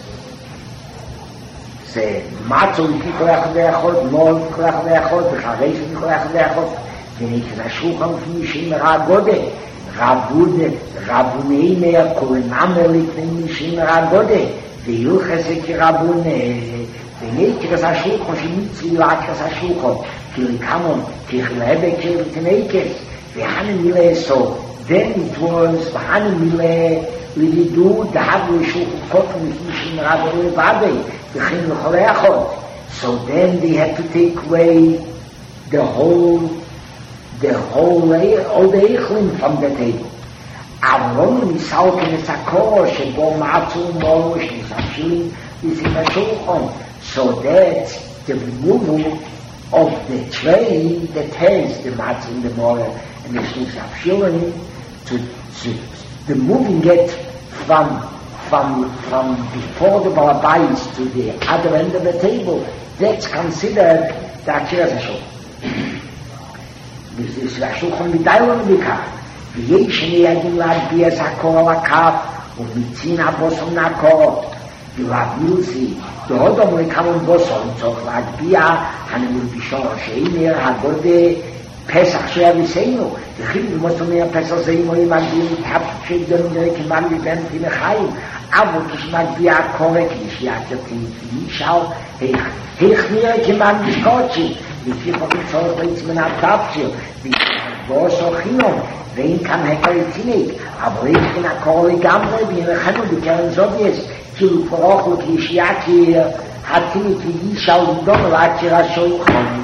Say matzu ki cholechot reichot, mol cholechot reichot, v'chareis ki cholechot reichot, v'nit na shulchan v'mishim ragode, rabude, rabunei meya kulenamelik v'mishim ragode, v'yuchese ki rabunei, ונקרס השולחון שמצרי להקרס השולחון כי לקמון, כי חלהבה קרב תנקס והנה מילה סוף then it was והנה מילה לבידו דהבו לשולחון קוטו לפני שנרדו לבדי וכן לכל האחוד so then they had to take away the whole the whole all the eichlim from the table אבל לא ניסלקן את הקור שבו מעצו מורו שניספשים לפני השולחון so that the removal of the tray that has the matzah in the mortar and the shlichus hafshilim to, to the moving it from from from before the balabais to the other end of the table, that's considered the akiras hashulchan. This is hashulchan midaylon bikar. V'yesh neyagim la'adbiyas hakor al hakaf u'mitzin abosom nakor. You have music. The other one comes bosom so להגביה הנמול בישור שאימר הגודה פסח שהביסנו וכי במות אומר פסח זה אימו עם הגביה מתחפש שגדון נראה כמעט לבן פי מחיים אבל כשמגביה קורק לשיעתתי וישאל איך נראה כמעט משקוצ'י לפי חוקים צורך בעצמן התפשיר ובוסו חינום ואין כאן הקריציניק אבל איך אין הקור לגמרי וינכנו בקרן זודיאס כאילו פרוח לקלישיאקי התינית וישאל לדום להכיר השולחן.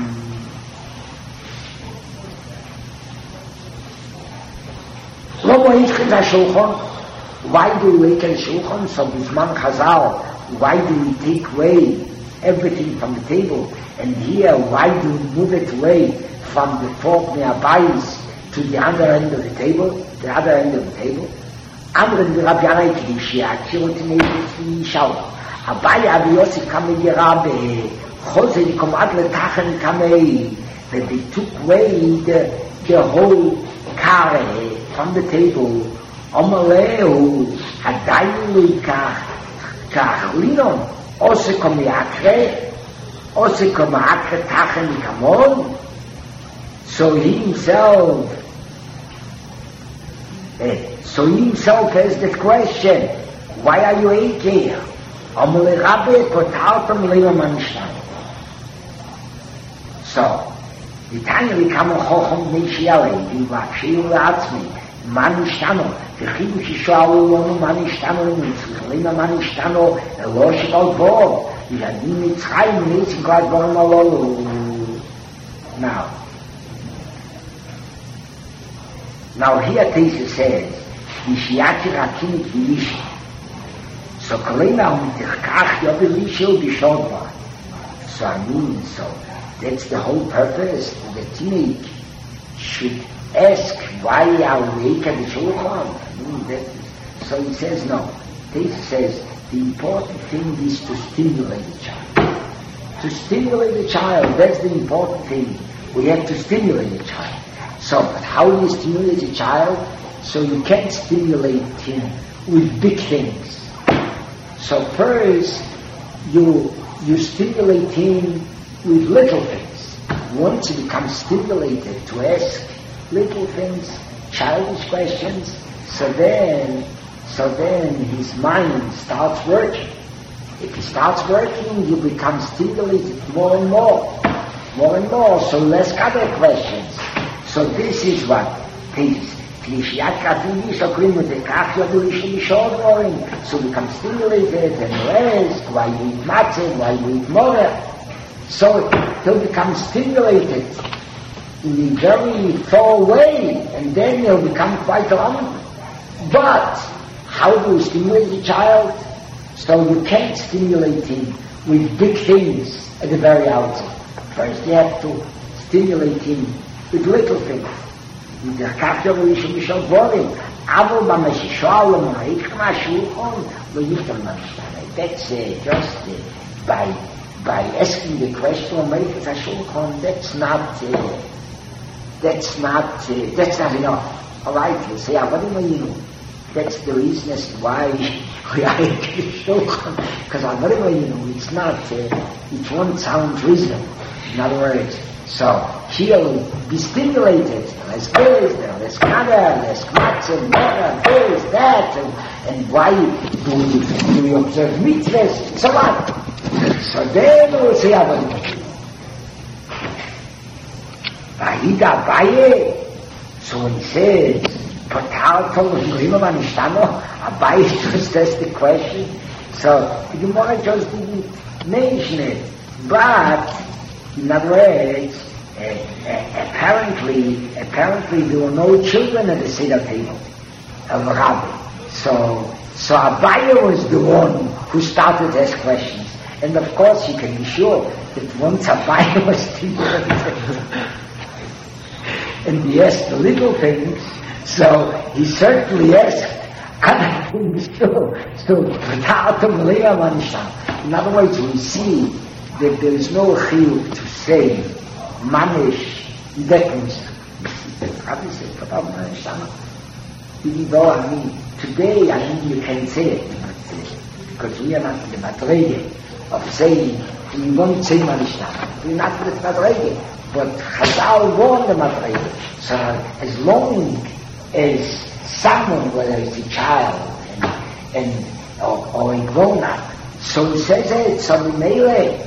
לא מועיד חד השולחן, why do we make a shulchan? So בזמן חז"ל, why do we take away everything from the table? And here, why do we move it away from the fork nearby to the other end of the table, the other end of the table? anderen die Rabbianai Kedishia, Kirotine Yishal. Abai Abi Yosef Kamei Yerabe, Chose die Komat Letachen Kamei, that they took away the, the whole kare from the table. Omaleu, Hadayu Kach Linon, Ose Komiakre, Ose Komiakre Tachen Kamon. So he himself, eh, So he himself has the question, why are you eight here? Amule Rabbe potartam lema manishtan. So, the Tanya become a chochom neishiale, the vakshiu le'atzmi, manishtano, the chibush yishoalu lonu manishtano, lema manishtano, elosh balbo, yadim mitzrayim, neising glad borim alolu. Now, now here Tesa says, Yishiaki Rakinik Yishi. So Kalena Mitikach Yobilisho Bishodba. So I mean, so that's the whole purpose. The teenage should ask why are we making the Shulchan? I mean, that, so he says no. This says the important thing is to stimulate the child. To stimulate the child, that's the important thing. We have to stimulate the child. So, but how do you stimulate the child? So you can't stimulate him with big things. So first, you you stimulate him with little things. Once he becomes stimulated to ask little things, childish questions, so then, so then his mind starts working. If he starts working, you become stimulated more and more, more and more. So let's other questions. So this is what this. So become stimulated and rest, why we eat matzah, why we eat more. So they'll become stimulated in a very far way, and then they'll become quite on. But how do you stimulate the child? So you can't stimulate him with big things at the very outset. First you have to stimulate him with little things. With the Kafka Rishon Mishal Borim. Avo B'Meshishol L'Maik Ma Shulchan Lo Yitam Manishtanei. That's uh, just uh, by by asking the question of Meikes HaShulchan, that's not uh, that's not uh, that's not enough. All right, you say, Avodim Ayinu. That's the reason as to why we are in Shulchan. Because Avodim Ayinu, it's not, uh, it won't sound reasonable. In other words, so he'll be stimulated. Let's this, let's gather, let's matzah, mother, this, that, and, and why do we, do we observe mitzvahs, so on. So then we'll say Avodim Ayinu. Vahida Abaye. So when he says, Patal Abaye just asked the question. So the Gemara just didn't mention it. But, in other words, uh, uh, apparently, apparently there were no children at the Seder table of Rabbi. So, so Abaye was the one who started to ask questions. And of course, you can be sure that once Abaye was still and he asked the little things, so he certainly asked other things too. So, in other words, we see that there is no chiyuv to say manish deckens. Rabbi said, even though I mean today, I mean you can say it, but, uh, because we are not in the madrege of saying we won't say manish. We're not in the madrege. But Chazal warned the madrege. So as long as someone, whether it's a child and, and or, or a grown up, so he says it, so we may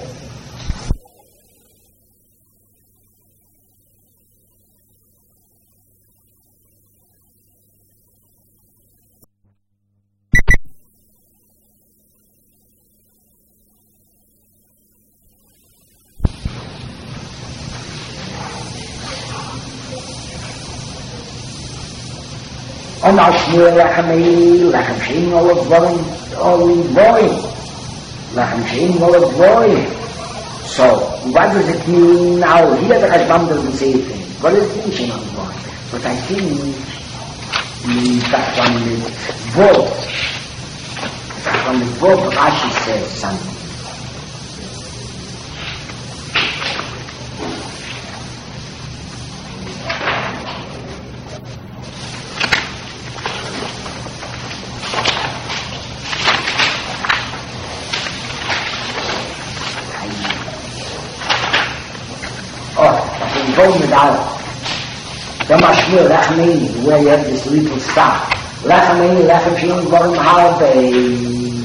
Omar Shmuel Lachamei, Lachem Shein all of Borim, all in Borim. Lachem Shein all of Borim. So, what does it mean now? Here the Rashbam doesn't say anything. What does it mean, Shein all of Borim? But I think, that one with Vod, that one with Vod, Rashi says something. With Allah. The Mashmur, Lachamei, where you have this little star. Lachamei, Lachem Shein Borim Harbe.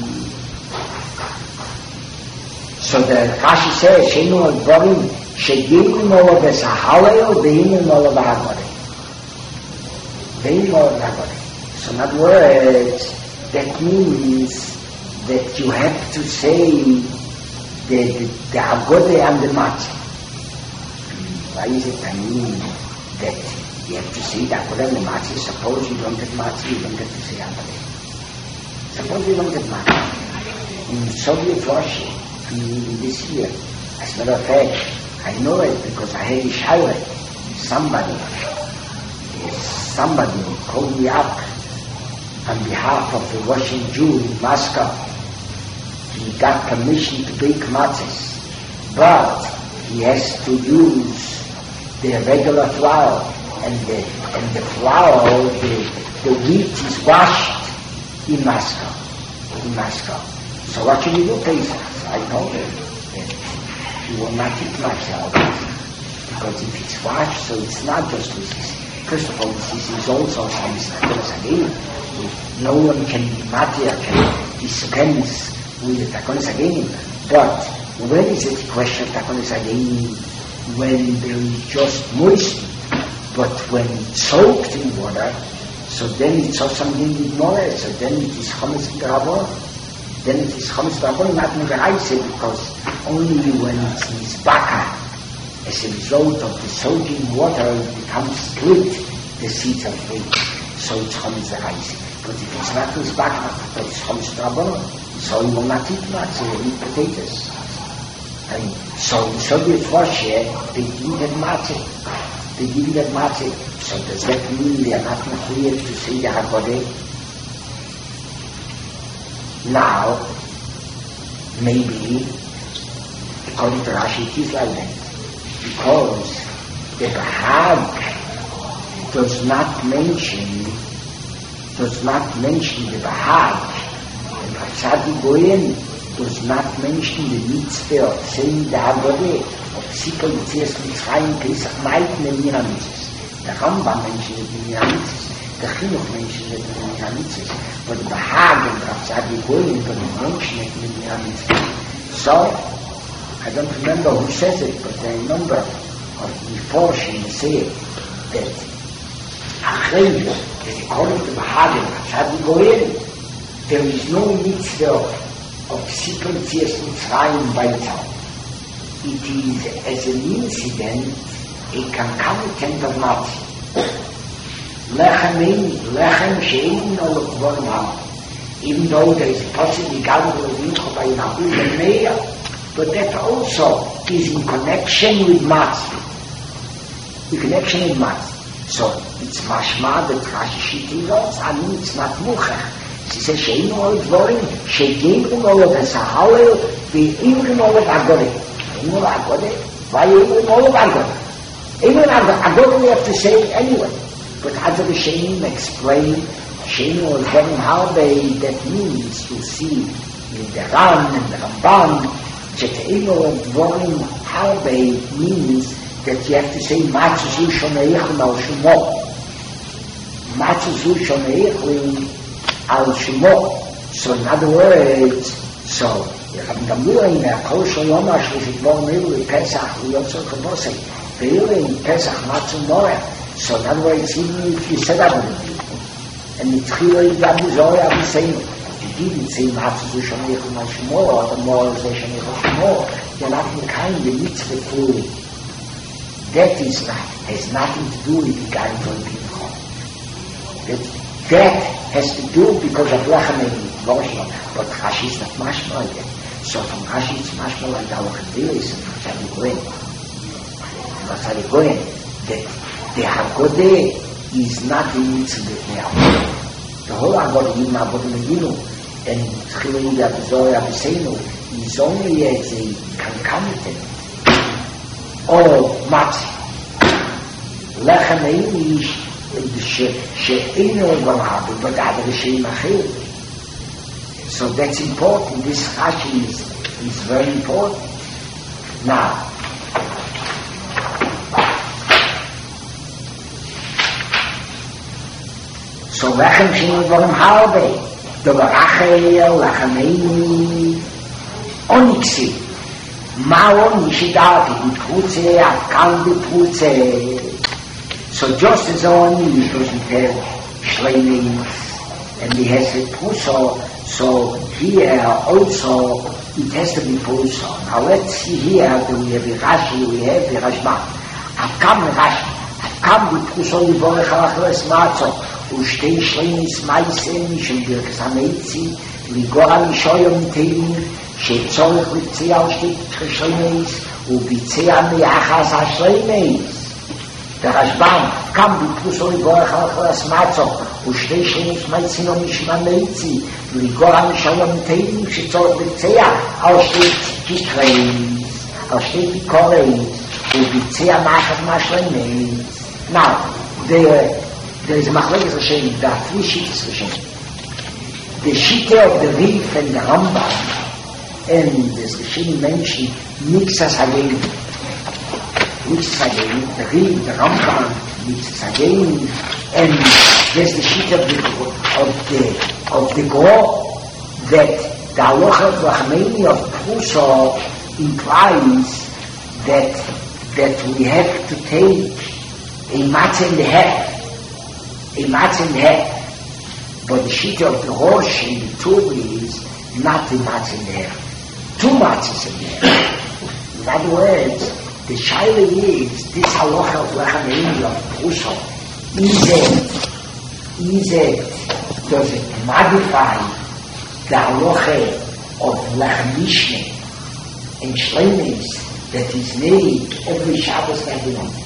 So the Rashi says, Sheinu al Borim, Shegim Ol Besahaleo, Beim Ol Bahaborim. Beim Ol Bahaborim. So in other words, that means that you have to say the, the, the Agode and the Matzah. Why is it I mean that you have to say that Agode and the Matzah? Suppose you don't get Matzah, you don't get to say Agode. Suppose you don't get Matzah. In Soviet Russia, in, in this year, as a matter of fact, I know it because I had a shower. Somebody, somebody called me up on behalf of the Russian Jew in Moscow. He got permission to bake matzahs, but he has to use the regular flour, and the and the flour, the the wheat is washed in Moscow, in Moscow. So what should you do, Pesach? I told him that you will not eat matzah out of it, because if it's washed, so it's not just this. First of all, this is also some. No one can be matir, can dispense with the takonis again. But when is it a question of takonis again? When there is just moist, but when it's soaked in water, so then it's also something with knowledge, so then it is chometz v'rabon. Then it is chometz v'rabon, not in the ice, because only when it is baka, as a result of the soaking water, it becomes split, the seeds of wheat. So it's chometz v'rabon. But if it's not this baka, but it's chometz v'rabon, so you will not eat nuts, you will eat potatoes. And so in Soviet Russia, they didn't have matzah. they give you that matzah. So does that mean they are not required to say the Haggadah? Now, maybe, according to Rashi, it is like that. Because the Bahag does not mention, does not mention the Bahag, and Tzadi Goyen does not mention the mitzvah of saying the Haggadah, of Sikol Yitzias Mitzrayim Pesach Ma'it Nemir HaMitzvahs. The Rambam mentioned it in the Mitzvahs, the Chinuch mentioned it in the Mitzvahs, but the Bahag and Tzadi Goyen don't mention it in the Mitzvahs. So, I don't remember who says it, but I remember of the portion say that Achreyu, that according to Bahag and Tzadi Goyen, there is no mitzvah of Sikol Yitzias Mitzrayim by itself. It is, as an incident, a concomitant of matzah. Lechem lechem she'ein ol k'vorim ha'am. Even though there is a possibility Galgal Vincho by Nahu and Meir, but that also is in connection with matzah. In connection with matzah. So it's mashma that Rashi Shitty I mean it's not muchach. She says she'ein ol k'vorim she'geimrim ol v'sahawel ve'imrim ol v'agorim. Imur Agode, why Imur all of Agode? Imur Agode we have to say it anyway. But Adar Shein explained, Shein was telling how they, that means to see in the Ram and the Ramban, that Imur Dvorim, how they means that you have to say Matzazu Shomeich al Shemo. Matzazu Shomeich al Shemo. So in other words, so I'm going to kosher yoma shlichit bor milu Pesach uyotzer kabosei. Ve'ilin Pesach matzu noah. So in other words, even if you said that on the people, and the tchila yidabu zoy abu seinu, you didn't say matzu shomich u'mashmo, or the moral is shomich u'mashmo, you're not in kind the mitzvah fully. That is not, has nothing to do with the guy from people. That, that has to do because of lechem and but Rashi is not mashma again. So from Rashi it's mashma like our Chadilis and from Tzadi Goyen. From Tzadi Goyen, that the Haggadah is not the mitzvah now. The whole Haggadah, even Haggadah Medinu, and Tchilei Yavizoi Aviseinu, is only as a concomitant of matzah. Lechem Einish, she'einu v'l'habu, but Adar Shein Achir. So that's important. This Rashi is, is very important. Now, so lechem shein v'l'm harbe, דבר אחר, לחמי, אוניקסי. מה אוני שדעתי? בפרוצה, עד כאן בפרוצה. So just as only it doesn't have shleimis, and he has a prusa, so here also it has to be prusa. Now let's see here that we have the Rashi, we have the Rashba. Hakam Rashi, hakam the prusa yivorech alacheles matzo, ושתי shleimis maisen, של ברכס המייצי, לגור על אישויום תאים, שצורך לבצע על שתי shleimis, וביצע מיחס השleimis. Der Rashbam kam die Pusoi Borach al-Cholas Matzo und steh Shlemis Maitzin und Mishmaneizi und die Goran Shalom Teilim Shitzor Bezea al steht Kitreis al steht die Koreis und Bezea Machat Mashlemeis. Now, there, there is a Machlekes Hashem, there are three Shittas Hashem. The Shitta of the Rif and the Rambam, and as Hashem mentioned, Mixas Hageilim. Mixes again, the Rif, the Rambam, mixes again, and there's the sheet of the of the of the Go that the halacha of Rachmeni of Prusa implies that that we have to take a matzah in the head, a matzah in the head, but the sheet of the Rosh and the Turi is not a matzah in the head, two matzahs in the head. In other words, the shaila is this halacha of Lechem of Prusa. Is it, is it, does it modify the halacha of Lechem Mishne and Shleimis that is made every Shabbos Naginon?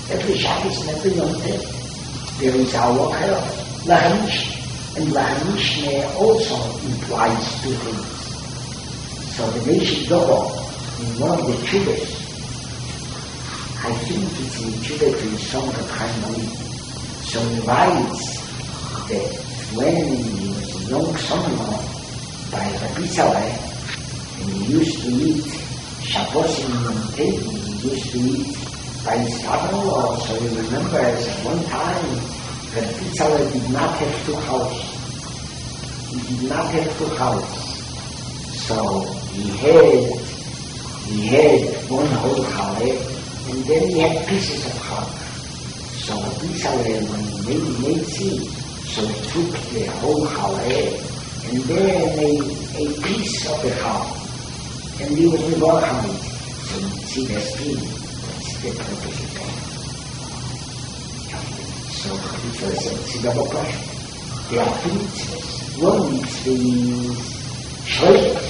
Every Shabbos and every Yom Tov, there is halacha lachamishneh. And lachamishneh also implies two things. So the Meish Doho, in one of the tshuvos, I think it's in tshuva to the song of Chaim Malik. So he writes that when he was a young son-in-law by Rabbi Tzaleh, and he used to eat Shabbos in Yom Tov, he used to eat by his father-in-law, so he remembers at one time that Rabbi Tzaleh did not have two houses. He did not have two houses. So he had, he had one whole challah, and then he had pieces of challah. So Rabbi Tzaleh, when he made Netzi, so he took the whole challah, and then a, a piece of the challah, and he was mevorach it. So you see the skin, that's the purpose of that. So Rabbi Tzaleh said, it's a double question. There are two mitzvahs. One mitzvah is shleikus,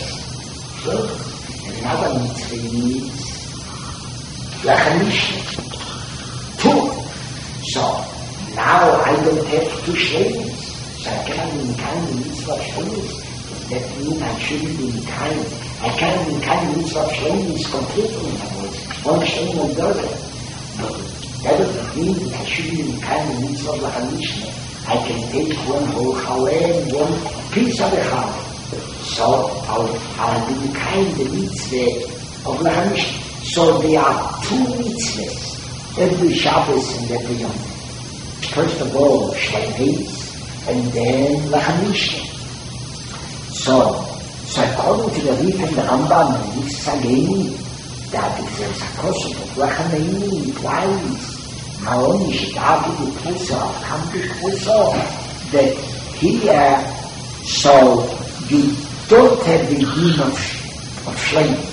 and another mitzvah is lachamishneh. Two. So now I don't have two shleikus, so I cannot be kind of mitzvah of shleikus. That means I shouldn't be kind. I cannot be kind of mitzvah of shleikus completely. In other words, one shleikus or the other. But that doesn't mean I shouldn't be kind of mitzvah of lachamishneh. I can take one whole challah and one piece of the challah. So I'll, I'll be kind of the mitzvah of lachamishneh. So there are two mitzvahs every Shabbos and every Yom. First of all, shleikus, and then lachamishneh. So, so according to the Rif and the Rambam and this Sageni, that if there's a concept of lachamini implies not only should argue the Pusa, accomplished Pusa, that here, so you don't have the din of, of shleikus,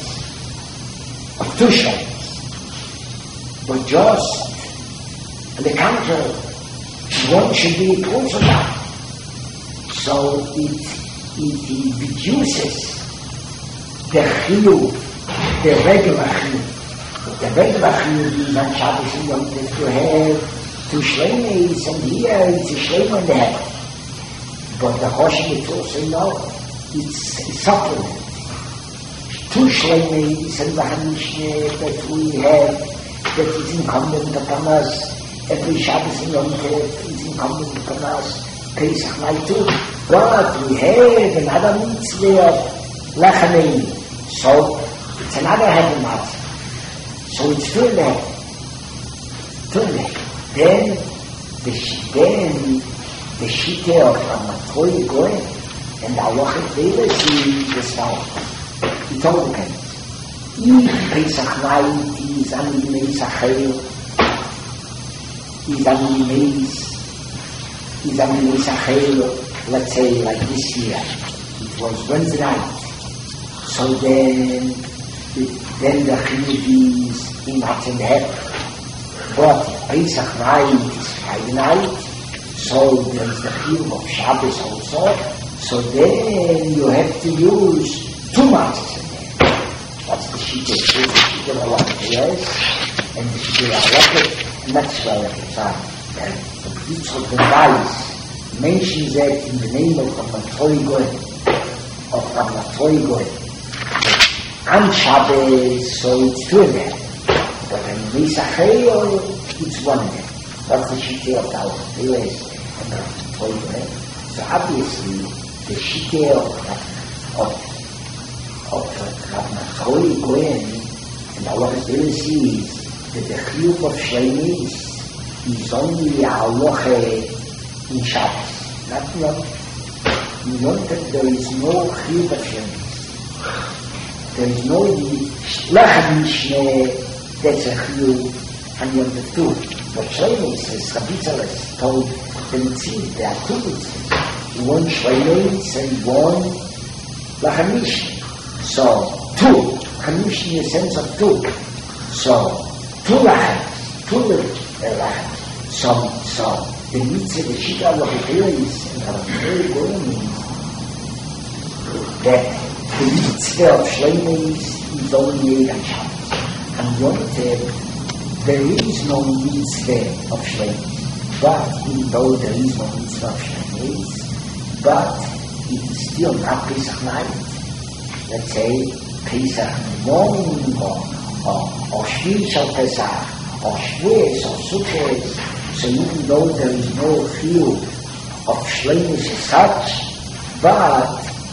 of two shleikus, but just, on the contrary, one should be a Pusa. So it, it reduces the chiyuv, the regular chiyuv. The regular chiyuv is on Shabbos and Yom Tov to have two shleimus, and here it's a shleim and a half. But the Choshen is also, you know, it's a supplement. Two shleimus and lachamishneh that we have, that is incumbent upon us, every Shabbos and Yom Tov is incumbent upon us, Pesach night too. But we have another mitzvah of lachamini. So it's another heaven mitzvah. So it's two and a half. Two and a half. Then the then the shita of Amatkoi Goyen and the halachik vedas is the following. It's all depends. If Pesach night is animes achayil, is animes, is animes achayil, let's say like this year, it was Wednesday night. So then, it, then the chiyuv is in half and half. But Pesach night is Friday night, so there is the chiyuv of Shabbos also. So then you have to use two matzahs in there. That's the shita, the shita of halachas, and the shita of halachas, and that's why it's on. And the Yitzchak ben Weiss mentions that in the name of Amatkoi Goyen, of Amatkoi Goyen. On Shabbos, so it's two in there. But in Pesach, it's one in there. That's the shita of the halachas and the Amatkoi Goyen. So obviously, the shita of of of Amatkoi Goyen and the halachas is that the chiyuv of shleimus is only a halacha in Shabbos, not in Yom Tov. In Yom Tov there is no chiyuv of shleimus. There is no lachamishneh that's a chiyuv on Yom Tov too. But shleimus, as Rabbi Tzaleh told the mitzvah, there are two mitzvahs. One shleimus and one lachamishneh. So, two. Lachamishneh in the sense of two. So, two lachamis, two lachamis. So, so, the mitzvah, the shita of the is, and the very good means that the mitzvah of shleimus is only made on Shabbos. And Yom Tov, there is no mitzvah of shleimus. But even though there is no mitzvah of shleimus, but it is still not Pesach night. Let's say Pesach morning, or or, or Shvi Shal Pesach, or Shvuos, or Sukkot. So even though there is no field of shleimus as such, but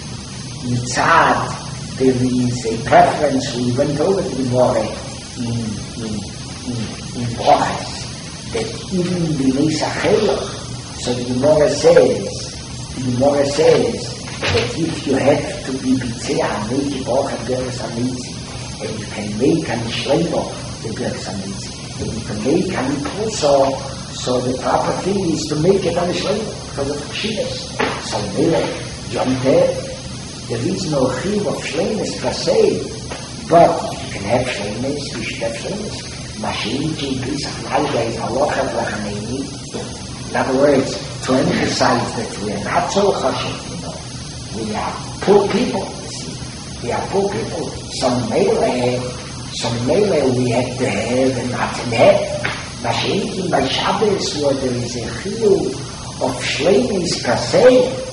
mitzad there is a preference. We went over the Gemara in in in, in Brachas that even the Mesachel. So the Gemara says, the Gemara says that if you have to be bitzeh make a bracha beres hamitzi, and you can make an shleimo the beres hamitzi, and you can make an ipruso. So the proper thing is to make it on a shleimo because of chivas. So there, John there, there is no chiv of shleimus per se, but if you can have shleimus, you should have shleimus. Mashiach in Pesach Nalga is halachah lachaneni. In other words, to emphasize that we are not so chashiv, you know. We are poor people, you see. We are poor people. Some melee, some melee we have to have and not to have. Mashiach by Shabbos, where there is a chiyuv of shleimus per se,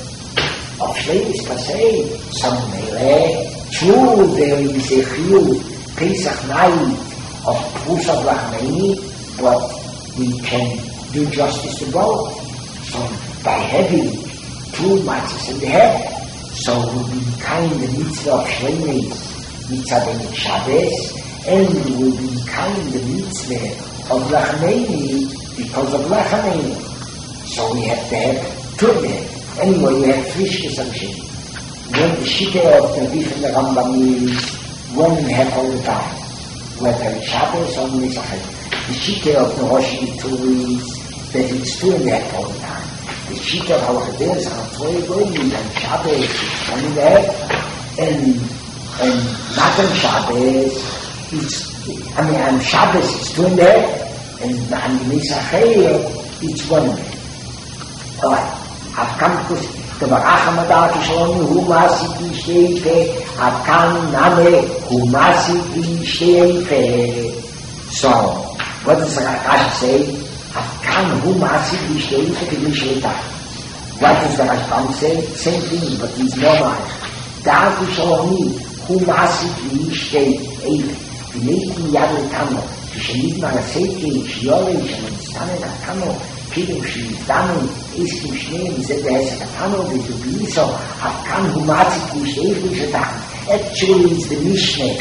of shleimus per se, some melee, true, there is a chiyuv Pesach night of Pusa Blachmeni, but we can do justice to both. So by having two matzahs in the head, so we'll be kind the mitzvah of shleimus, mitzvah ben Shabbos, and we will be kind the mitzvah of Lachmeni because of Lachmeni. So we have to have two there. Anyway, we have three shkes of Shem. When the shikah of the Bif and the Rambam is one and a half all the time, whether it's Shabbos or Mesachel. The shikah of the Rosh Yitur is that it's two and a half all the time. The shikah of our Cheders are two going and Shabbos is one and a half, and and not on Shabbos, it's I mean, on Shabbos it's two and a half, and on Mesachel it's one and a half. All right. I've come to the Barachamadah Kishalom, who Masiki Shteife, I've come Name, who Masiki Shteife. So, what does Rashi say? I've come who Masiki Shteife, Kedusha. What does the Rashbam say? Same thing, but he's more like Da Kishalom, who Masiki Shteife. The making Yadu Tamo, Kishalit Maraseki, Shiori, Shanistane Tamo. Kidding, she is done, is kim shneim, said the Hesakatano, the Zubiso, Afkan Humatzik, Mishneh, Mishneh. Actually, it's the Mishneh.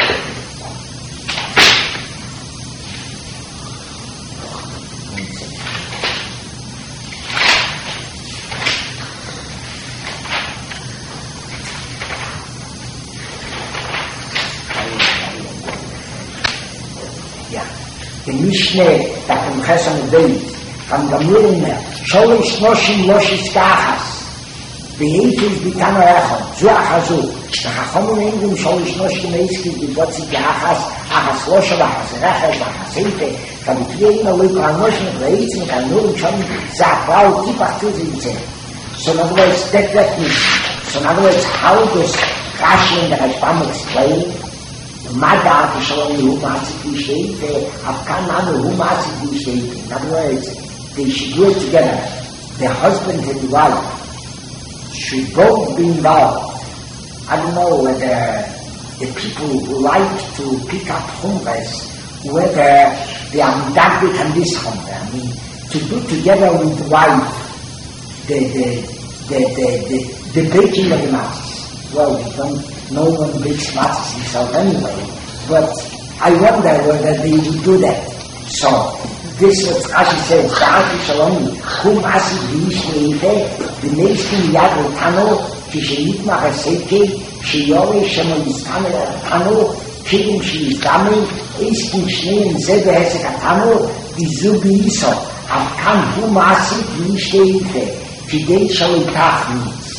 Yeah. The Mishneh, that from Chesam David. Am Gamurim mehr. Sholish Noshim Loshis Kachas. The Eichis Bitana Echon. Zuach Hazu. The Chachomim Engum Sholish Noshim Eiskis Bibotzi Kachas. Achas Losha Vachas Rechas Vachas Eite. Kabitrein Aloy Karnoshim Reitzim Karnurim Shom Zachbau Kipach Tuzim. So in other words, that that means. So in other words, how does Rashi and the Rashbam explain Mada Kishalom Hu Masiki Sheite, Afkan Anu Hu Masiki Sheite. In other words, they should do it together. The husband and the wife should both be involved. I don't know whether the people who like to pick up humras, whether they are medagdik on this humra. I mean, to do together with the wife the the the the, the, the baking of the matzahs. Well, we don't, no one bakes matzahs himself anyway, but I wonder whether they would do that. So, this is what Rashi says, Da'ati Shalom, Kum Asi B'Yishneite, B'Neiskin Yad Tano, Kishenit Mahaseke, Sheyore Shemo Yistane Tano, Kirim Sheyistame, Eiskin Shneim Zebe Hesek Tano, Dizu B'Yiso, Avkan Kum Asi B'Yishneite, Fidei Shalotach means.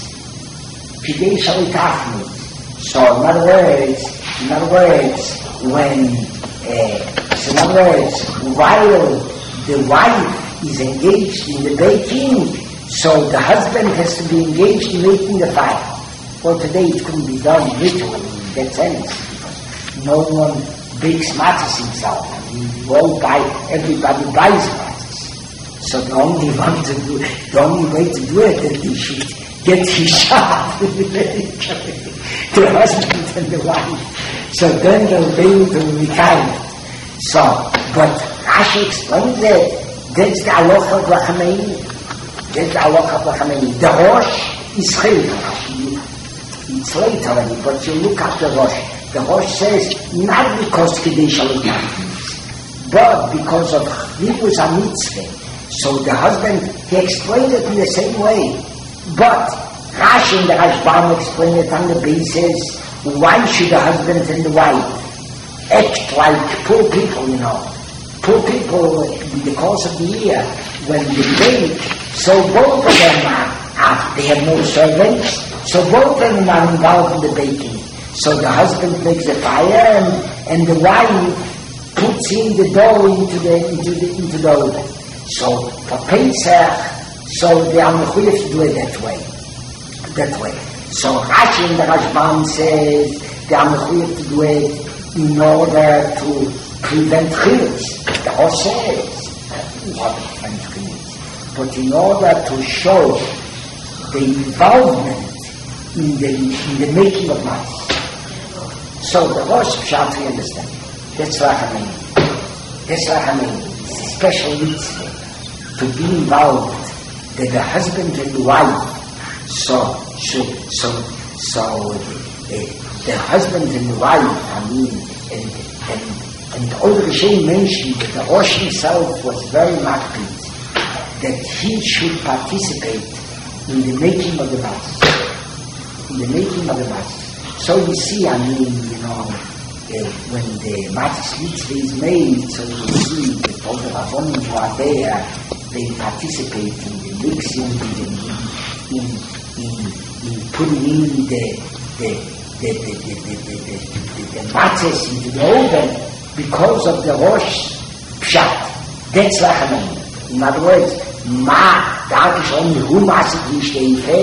Fidei Shalotach means. So, in other words, in other words, when Uh, so in other words, while the wife is engaged in the baking, so the husband has to be engaged in making the fire. Well, today it couldn't be done literally in that sense, because no one bakes matzahs himself. And he all buy, everybody buys matzahs. So the only one to do, the only way to do it is he should get his shot. The husband and the wife. So then they'll be able to retire. So, but Rashi explains that that's the halacha of Rachamei. That's the halacha of Rachamei. The Rosh is chayil. It's late already, but you look at the Rosh. The Rosh says, not because Kedei Shalom but because of Chivus HaMitzvah. So the husband, he explained it in the same way. But Rashi and the Rashbam explain it on the basis, why should the husband and the wife act like poor people, you know? Poor people, in the course of the year, when they bake, so both of them are, are, they have no servants, so both of them are involved in the baking. So the husband makes the fire, and, and the wife puts in the dough into the, into the, into the oven. So for Pesach, so they are mechuyev to do it that way. That way. So Rashi in the Rashbam says they are mechuyev to do it in order to prevent chilus. The Rosh says, not to prevent chilus, but in order to show the involvement in the in the making of matzah. So the Rosh Pshat, we understand. That's Rachamei. That's Rachamei. It's a special mitzvah to be involved, that the husband and the wife, so, so, so, so, uh, the husband and the wife, I mean, and, and, and the older Rishonim mentioned that the Rosh himself was very makpid, that he should participate in the making of the matzah. In the making of the matzah. So you see, I mean, you know, uh, when the matzah mitzvah is made, so you see that all the Rabbonim who are there, they participate in the mixing, in, in, in, in putting in the the the the the the, the, the, the, the matzahs into the oven because of the Rosh Pshat. That's Rachamei. In other words, ma, da is only who matzah is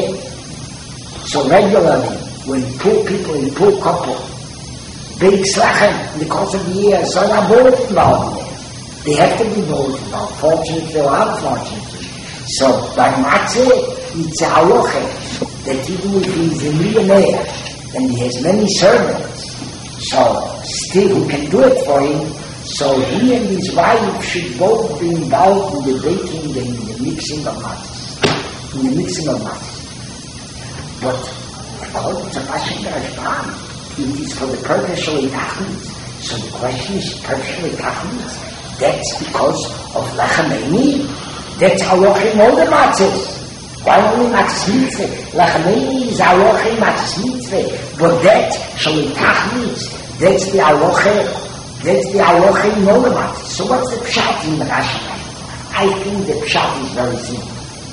the So regularly, when poor people in poor couple bake slachem in the course of the year, so they are both involved in it. They have to be both involved, fortunately or unfortunately. So by matzah, it's a halacha that even if he is a millionaire and he has many servants, so still who can do it for him, so he and his wife should both be involved in the baking and in the mixing of matzahs. In the mixing of matzahs. But according to Rashi and Rashbam, it is for the purpose of Itachlis. So the question is, purpose of Itachlis? That's because of Lachamei. That's halacha in all the matzahs. Why only matzahs mitzvah? Lachamei is halacha in matzahs mitzvah. But that, shall Itachlis, that's the halacha, that's the halacha in all the matzahs. So what's the pshat in the Rashi? I think the pshat is very simple.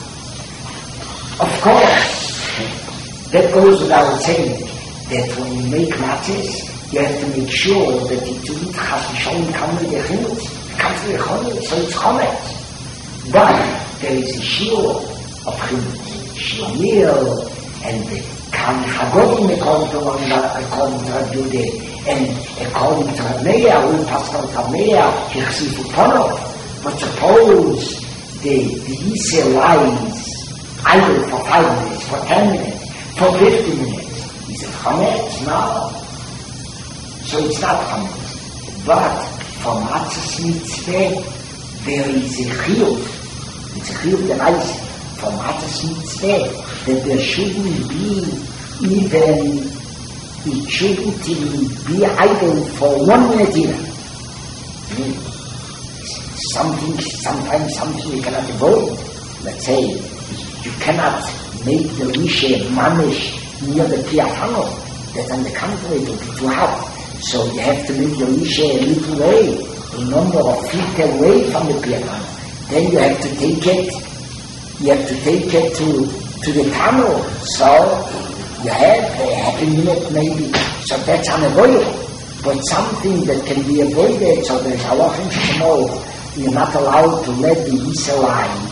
Of course, that goes without saying that when you make matzahs, you have to make sure that you do not have to show them come with the chilus. It comes with the chilus, so it's chometz. But there is a shiur of chilus, shiur meal, and the kan chagorim according to one according to Rabbi, and according to Rameya, we pass on Rameya, hichsifu pono. But suppose the the Yisrael lies idle for five minutes, for ten minutes, for fifty minutes. Is it chametz? No. So it's not chametz. But for matzahs mitzvah, there is a chiyuv. It's a chiyuv device for matzahs mitzvah that there shouldn't be even, it shouldn't even be idle for one minute even. Mm. Something, sometimes something you cannot avoid. Let's say, you cannot make the Rishe mamish near the Piafano. That's on the contrary, it will be too hot. So you have to make the Rishe a little way, a number of feet away from the Piafano. Then you have to take it, you have to take it to, to the tunnel. So you have a half a minute maybe. So that's unavoidable. But something that can be avoided, so there's halachim shemol, you're not allowed to let the Yisrael lie.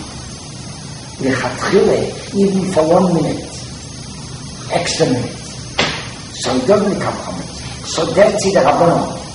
Even for one minute, extra minute. So it doesn't become chametz. So that's it, the Rabbanon.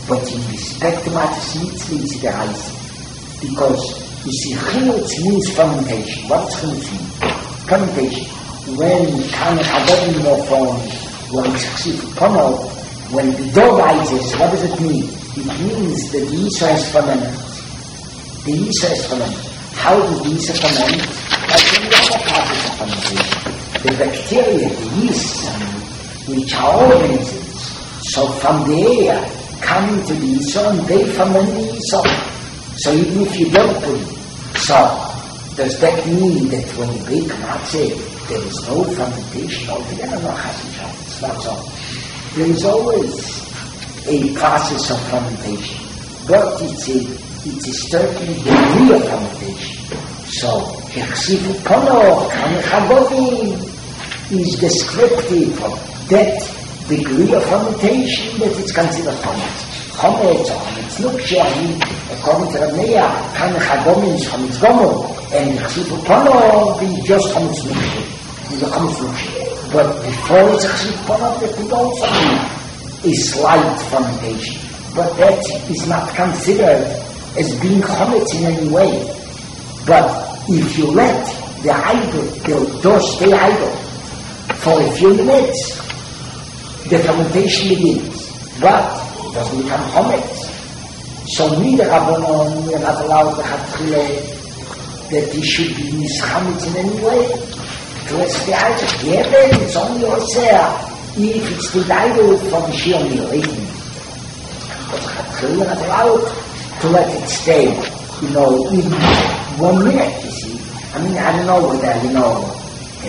but in respect to Matzahs Mitzvah is the Reise. Because, you see, Chimutz means fermentation. What does Chimutz mean? Fermentation. When Kana Chadodin more formed, when it's Chsif Pono, when the dough rises, what does it mean? It means that the Yisra is fermented. The Yisra is fermented. How does the Yisra ferment? Like any other process of fermentation. The bacteria, the yeast, which are organisms, so from the air, come into the Yisra and they ferment the Yisra. So even if you don't put it, so does that mean that when you bake matzah, there is no fermentation altogether? No, it's not so. There is always a process of fermentation, but it's a, it's a certain degree of fermentation. So, Hechsifu Pono, Kanechabovim, is descriptive of that degree of fermentation that it's considered chometz. Chometz or chometz nuksheh, according to Rabneya, Kanechabovim is chometz gomo, and Hechsifu Pono is just chometz nuksheh. It's a chometz nuksheh. But before it's a Chsifu Pono, that could also be a slight fermentation. But that is not considered as being chometz in any way. But if you let the idol, the dough stay idle for a few minutes, the fermentation begins. But it doesn't become chometz. So neither Rabbanon, we are not allowed to have that he should be mischametz in any way. Let's stay idle. Yeah, then it's only oseh if it's the idol for the sheer meal, eight minutes. But we're not allowed to let it stay, you know, even one minute, you see. I mean, I don't know whether, you know, uh,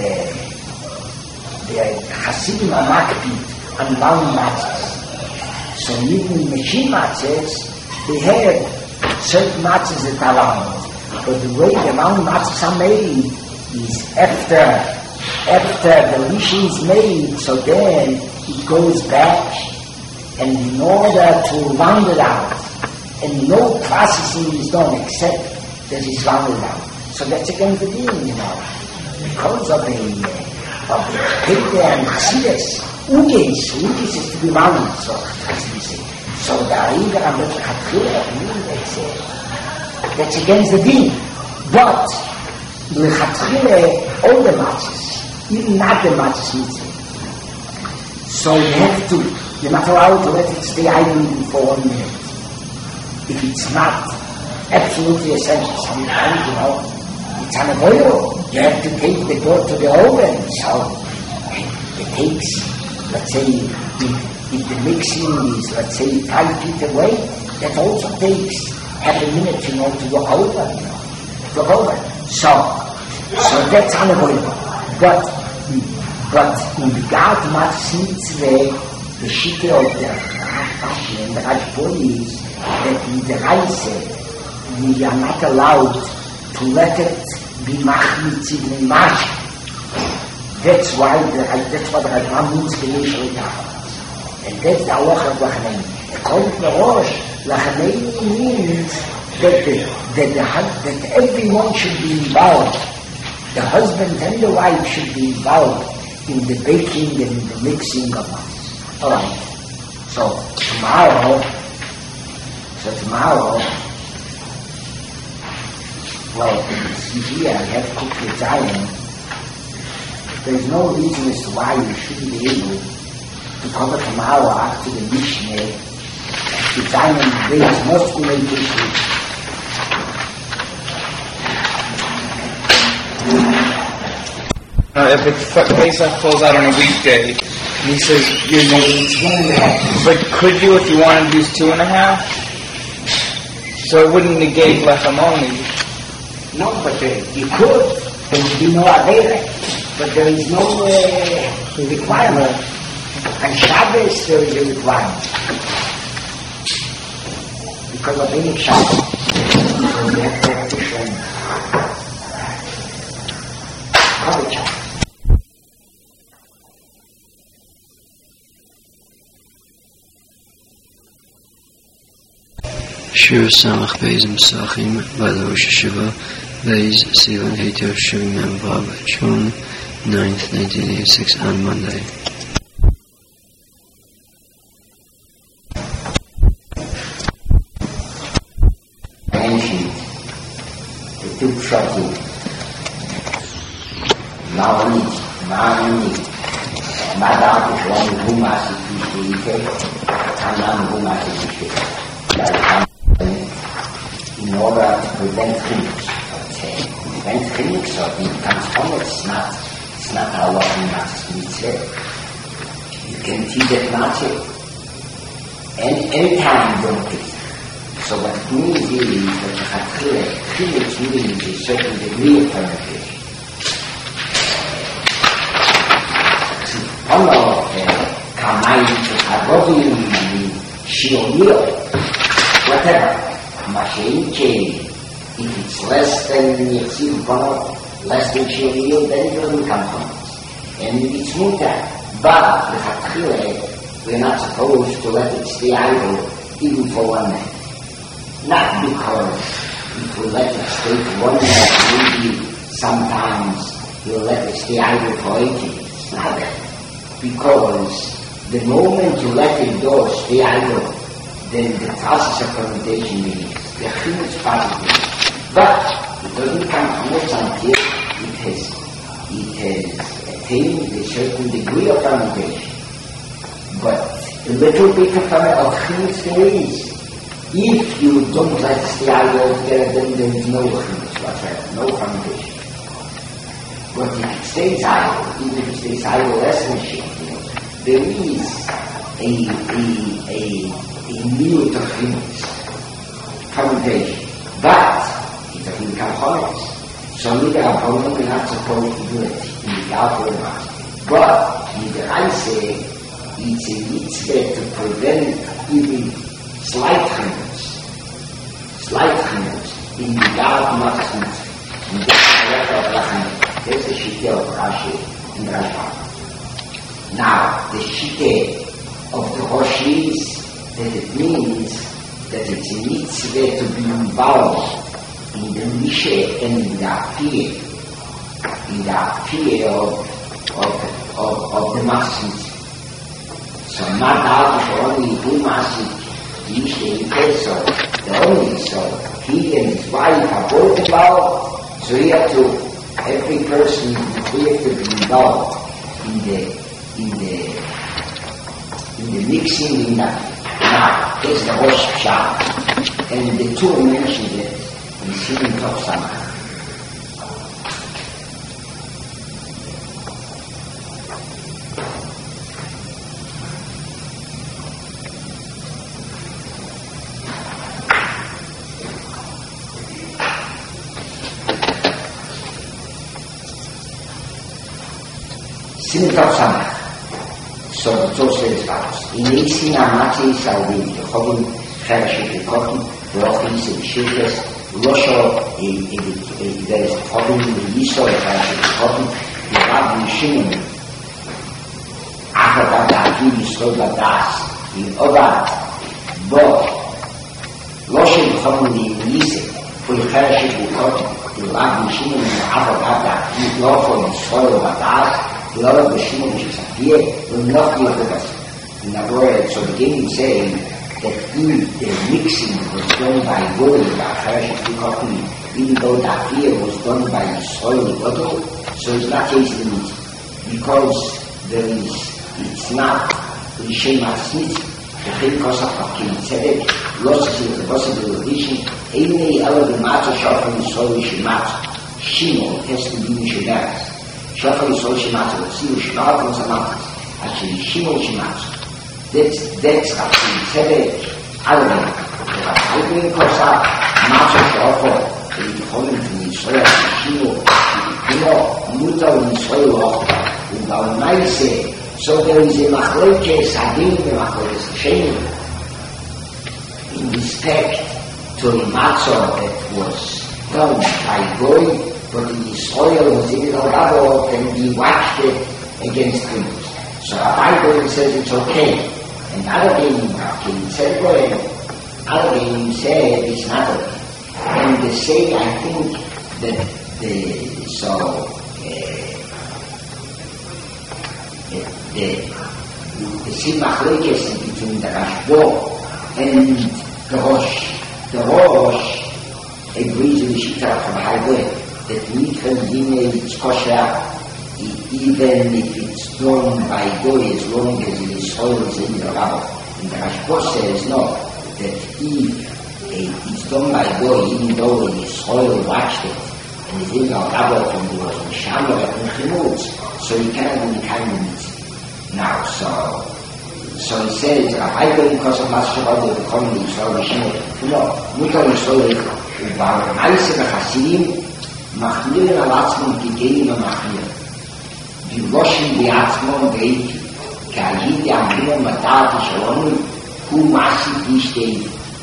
the Hasidim are makpid on round matzahs. So even in machine matzahs, they have certain matzahs that are round. But the way the round matzahs are made is after, after the rishon is made, so then it goes back, and in order to round it out, and no processing is done except that it's rounded out. So that's against the deen, you know. Because of the, uh, of the Kedeh and Chassidus, Ugis, Ugis is to be rounded, so Chassidus say. So the Aida and the Chatchila, they say, that's against the deen. But, the Chatchila, all the matzahs, even not the matzahs mitzvah. So you have to, you're not allowed to let it stay idle for one minute. If it's not absolutely essential, sometimes, you know, it's unavoidable. You have to take the dough to the oven. So it takes, let's say, if, if the mixing is, let's say, five feet away, that also takes half a minute, you know, to go over, you know, to go over. So, so that's unavoidable. But, but in regard to Matzahs Mitzvah, the Shittah of the Rashi and the Rajpuri is that in the Reise, we are not allowed to let it be machmitz in mash. That's why the, that's what the Rajpuri means initially. And that's the halacha of Lachanei. According to the Rosh, Lachanei means that the, that the that everyone should be involved. The husband and the wife should be involved in the baking and the mixing of matzahs. All right. So tomorrow, so tomorrow. Well, see here, I have cooked the Zion. There is no reason as to why you shouldn't be able to cover tomorrow after the Mishnah. The Zion brings most related issues. Uh, if it's Pesach falls out on a weekday, he says, you're going to one and a half. But could you, if you wanted to use two and a half? So it wouldn't negate lechem only. No, but uh, you could. There would be no avera. But there is no uh, requirement. On Shabbos there is a requirement. Because of any Shabbos. So we have to have different culture. Shir Samach Beis Mesachim by the Rosh Hashiva Beis Sivan Heiter Shivim Vav June ninth, nineteen eighty-six on Monday. mentioned the two shocking Maoni, Maoni, Madame Juan Gumasi Kishike, Kanan Gumasi Kishike, in order to prevent clinics. Prevent clinics or it becomes common, it's not, it's not how what we must say. You can teach it not to. And anytime you don't teach. So what it means is that you have clear, clinics means a certain degree of fermentation. Ono kamai to Hagovim, Shiomio, whatever. Masheiche, if it's less than Yetziv Bono, less than Shiomio, then it doesn't come from us. And it's muta. But the Hatkile, we're not supposed to let it stay idle even for one night. Not because if we let it stay for one night, maybe sometimes we'll let it stay idle for eighteen. It's not that. Because the moment you let it go stay idle, then the process of fermentation begins. The thing is positive. But it doesn't come almost until it has, it has attained a certain degree of fermentation. But a little bit of fermentation there is. If you don't let it stay idle altogether, then there is no fermentation, no fermentation. But if it stays idle, even if it stays idle less than shit, you know, there is a, a, a, a minute of fermentation. But it doesn't become homeless. So neither opponent we're not supposed to do it in the outer mass. But neither I say it's a mitzvah to prevent even slight ferments, slight ferments in the outer mass mitzvah. In the letter of Lachem, there's a shiteh of Rashi and Rashbam. Now, the shiteh of the Rosh is that it means that it's a mitzvah to be involved in the Mishe and in the Apiyah, in the Apiyah of, of, of, of the Masis. So, not out of only two Masis, the Mishe and the the only, so he and his wife are both involved, so he have to, every person, we have to be involved in the, in the, in the mixing, in that. Now, it's the Rosh Hashanah, and the two mentioned it in Simon Tov Samach. Simon Tov Samach. So so says follows. In eighteen Amati Saudi, the Chogim Chereshit Kotim, the Rochis and Shirkes, Rosho, there is Chogim, the Yisro, Chereshit Kotim, the Rab Yishimon, Achad Abdi Yisro Badas, the Obat, Bo, Rosho, the Chogim, the Yisro, for the Chereshit Kotim, the Rab Yishimon, Achad Abdi Yisro Badas, the other Bishimon which is here will not be of the vessel. In other words, so beginning saying that if the mixing was done by wood, by Chereshit Kotim, even though that here was done by soil bottle, so it's not tasted meat. Because there is, it's not Rishem Asnit, the thing cost of Hakim Tzedek, losses in the possible addition, Einei Ela B'Matzah Shofar Yisrael Yishimatz, Shimon, has to be Mishidaras. Shofar Yisrael Shimatz, Siu Shmarat and Samatas, actually Shimon Shimatz. That's, that's Hakim Tzedek, Alvin, the Hakim Kosa, Matzah Shofar, the Yicholim from Yisrael, Shimon, Kino, Muta Yisrael Ochta, Ubalmaise. So there is a Machlokes Hadin, the Machlokes Hashem, in respect to the matzah that was done by Goy, but the soil was in the rubble and he washed it against criminals. So Rabbi Goy says it's okay. And other Genim said Goy, other Genim said it's not okay. And they say, I think, that the, so, uh, the, the same machlokes between the Rashbo and the Rosh. The Rosh agrees with the Shita from Haigoy that mikveh medina is kosher even if it's done by Goy as long as it is soiled in the Rabbah. And the Rashba says no, that if it's done by Goy even though it is soiled, watched it, and it's in the Rabbah from the Shamar and Chimutz, so you cannot do the kind of it. Now, so so he says, I go because of Master Shabbat the comedy, so we should no, mutar Yisrael ubar Meise b'Chasidim machmir al-atzmon gegeben machmir. Die Loschen die Atzmon beit, k'ayid yamrim matat shalom hu masik yishtei.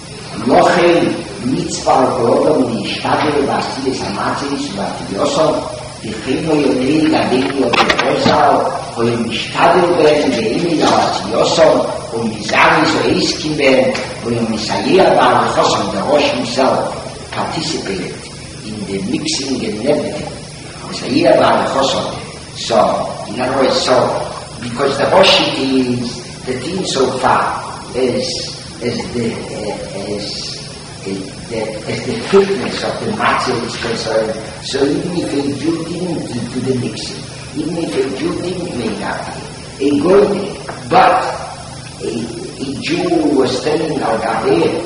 Lochen mitzvah al-Korodom nishtadel v'asiyes hamatzis v'atiyosov Dichino yonei gadeni o b'Rozal o yom nishtadel ben ve'imi v'atiyosov o mizaris o eiskim ben o yom misayir v'al-Chosom the Rosh himself participated in the mixing and everything. Misayir v'al-Chosom. So, in other words, so, because the Rosh is the thing so far is, is the, uh, is, the, as the fitness of the matzah is concerned, so even if a Jew didn't do the mixing, even if a Jew didn't make up a goy, but a, a Jew was standing al Gabriel,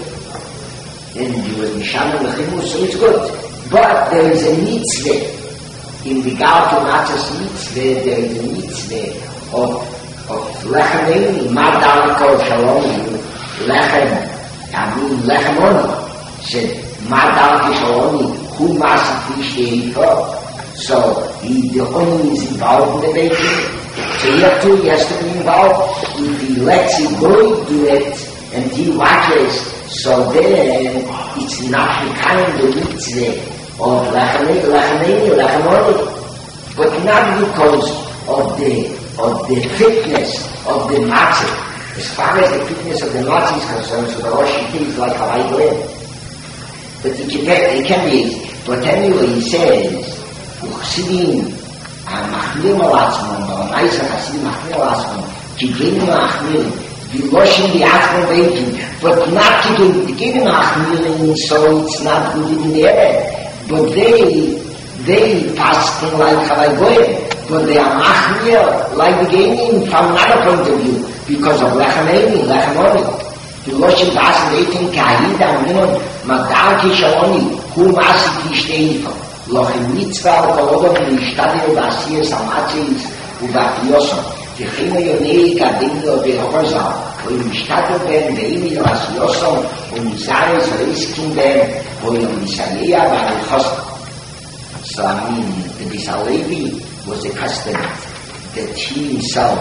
and he was Misham al so it's good. But there is a mitzvah in regard to matzah's mitzvah, there is a mitzvah of, of lechem, madal kol shalom, lechem, I mean lechem only. Said, Madal Kishaloni, who must fish the for? So, he, the only is involved in the baking. So, he have to, he has to be involved. If he lets it go, do it, and he watches, so then it's not the kind of mitzvah of Lachamei, Lachamei, Lachamoni. But not because of the, of the fitness of the matzah. As far as the fitness of the matzah is concerned, so the Rosh is like a light lamp. But it can, it can be, but anyway, he says, Uchsidim, Machmir Malatzman, Balamaysa Chassidim Machmir Malatzman, Kigim Machmir, Viloshim the Atzman Beitim, but not Kigim, Kigim Machmir, so it's not good in the air. But they, they pass things like Chavagoyim, but they are Machmir, like the gaming from another point of view, because of Lechameni, Lechamoni. Die Loschen das Leben Kahida und Madal Kishaloni, who Masik stehen von Lochen Mitzvah Kolodom in Stadio Basias Amatis Ubatioso. Die Chime Yonei Kadingo de Horzal, wo im Stadio Ben Veimi Basioso und Misaris Reiskin Ben, wo im Misalia Bal Chosm. So I mean, the Bisalevi was a custom that he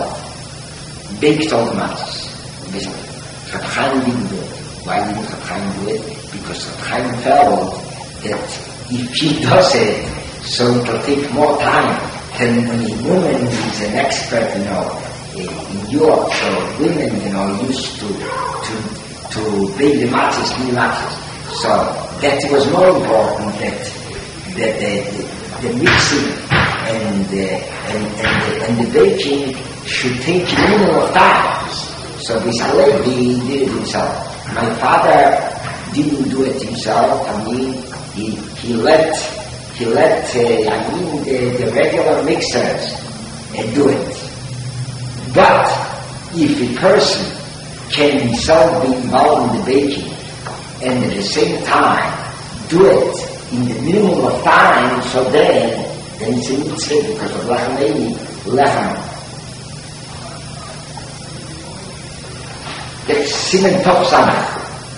himself baked all the matzahs. Reb Chaim didn't do it. Why didn't Reb Chaim do it? Because Reb Chaim felt that if he does it, so it will take more time than when a woman is an expert, you know, in Europe. So women, you know, used to to to bake the matzahs, new matzahs. So that was more important that that the, the, the mixing and the, and and the, and the baking should take a minimum of time. So this Alevi did it himself. My father didn't do it himself. I mean, he he let he let uh, I mean the, the regular mixers uh, do it. But if a person can himself be involved in the baking and at the same time do it in the minimum of time, so then then it's a mitzvah because of lechem lechem. That's Simon Top Samach.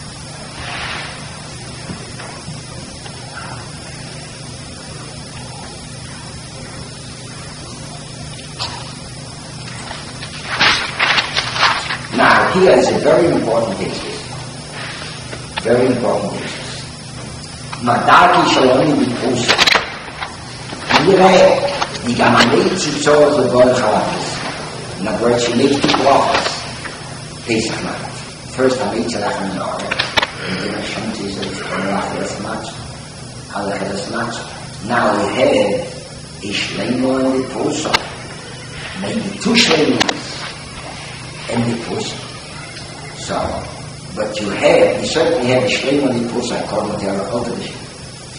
Now, here is a very important basis. Very important basis. Madaki Shalom B'Kusa. Nire, the Gamanei Tzitzor of the God Chalakis. In other words, she makes people offers. Pesach night. First I made Tzalach and Nore, and then I showed Jesus, and after as much, Halach as much. Now we have a Shleimo and the Pusa. Maybe two Shleimos and the Pusa. So, but you have, you certainly have a Shleimo and the Pusa according to our tradition.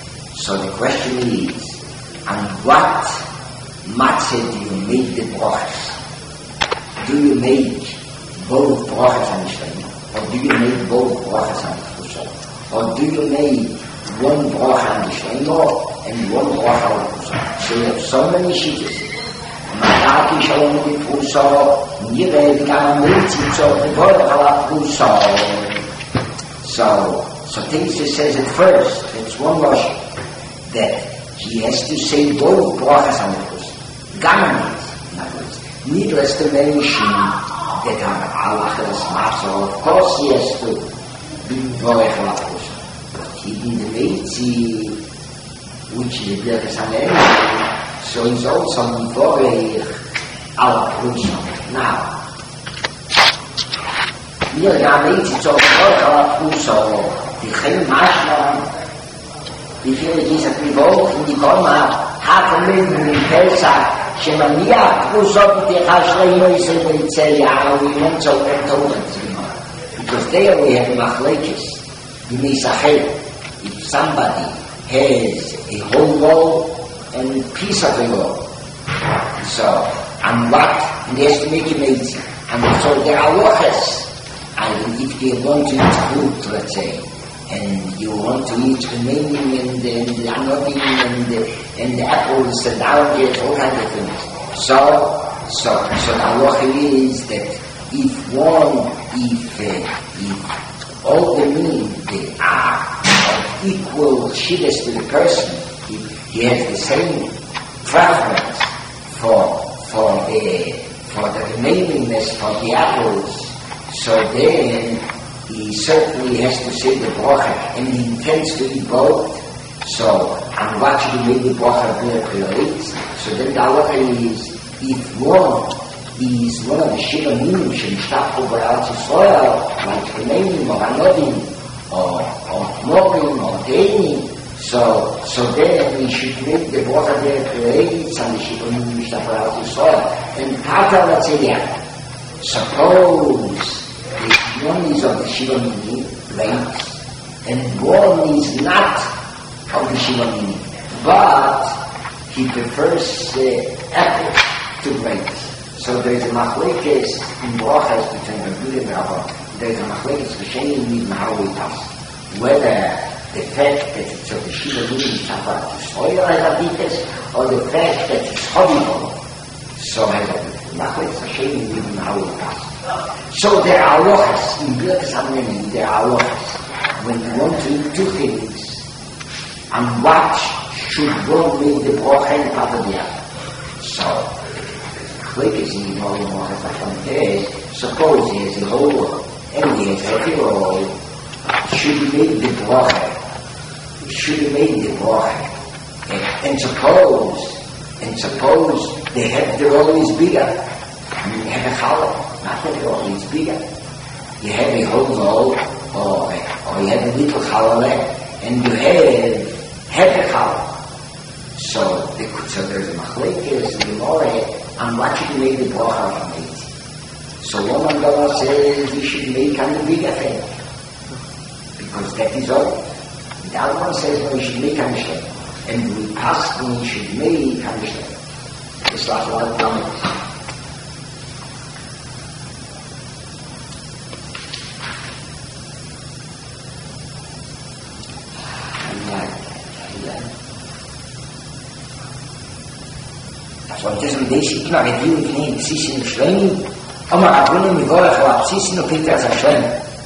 So the question is, on what matzah do you make the brachas? Do you make both brachas on the shleima? Or do you make both brachas on the kusha? Or do you make one bracha on the shleima and one bracha on the kusha? So you have so many shittas. Mataki shalom di kusha, nire v'gam mitzitzo v'vorach ala kusha. So, so Teisha says at first, it's one Rosh, that he has to say both brachas on the kusha. Gamanit, in other words. Needless to mention that Halachas Matzah, of course he has to be Vorech ala kusha. But he in the Meitzi, which is the Birkas HaNehemim, so he's also Vorech ala kusha. Now, hier ja Meitzi zu Vorech ala kusha, die Chem Mashma, wie viele dieser Pivot in die Goma, hatten wir in Pesach, שמניח פרוסות ותיכה שלנו ישראל ויצא יער וימון צהובר תאורת זרימה. Because there we have machlekes. You may say, if somebody has a whole wall and a piece of a wall, so, and what? And he has to make it easy. And so there are lochas. And if they want to eat fruit, let's say, and you want to eat remaining and the anodine and the, and the apples and oranges, all kinds of things. So, so, so the halacha is that if one, if, uh, if all the meat they are of equal shidduch to the person, if he has the same preference for for the for the remainingness for the apples, so then he certainly has to say the bracha, and he intends to eat both. So, and what should he make the bracha be? So then the halacha is, if one is one of the shiva minim shenishtat over Eretz Yisrael, like remaining or anodin, or or morim or deini, so so then we should make the bracha be creates and the shiva minim shenishtat over Eretz Yisrael. And Tata, let's say, yeah, suppose one is of the Shiva Mini, right? And one is not of the Shiva Mini. But he prefers uh, apple to grapes. So there is a machlekes in brachas between Rabbi and Rabba. There is a machlekes v'shein with Mahawitas. Whether the fact that it's of the Shiva Mini is Shabbat to soil as Adikas, or the fact that it's Chodivon, so as Adikas. Machlekes v'shein with Mahawitas. So there are lochas, in Birkas HaNehemim, there are lochas. When you want to do two things, and what should one make the bracha and part of the other? So, quick as in the morning lochas HaShem, suppose he has a whole roll, and he has heavy roll, should he make the bracha? Should he make the bracha? And, and suppose, and suppose the head the roll is bigger, and you have a challah. Not that it all is bigger. You have a whole roll, or, or you have a little challah, and you have half a challah. So, the, so there's a machlekes in the more, and what should you make the bracha of it? So one of them says you should make on the bigger thing, because that is all. The other one says no, you should make on the shleim, and we ask when you should make on the shleim. It's like one of them. So this is the basic now review of the Psisin Shleim. Omar Abunim Mivorach or Psisin or Peter as a Shleim.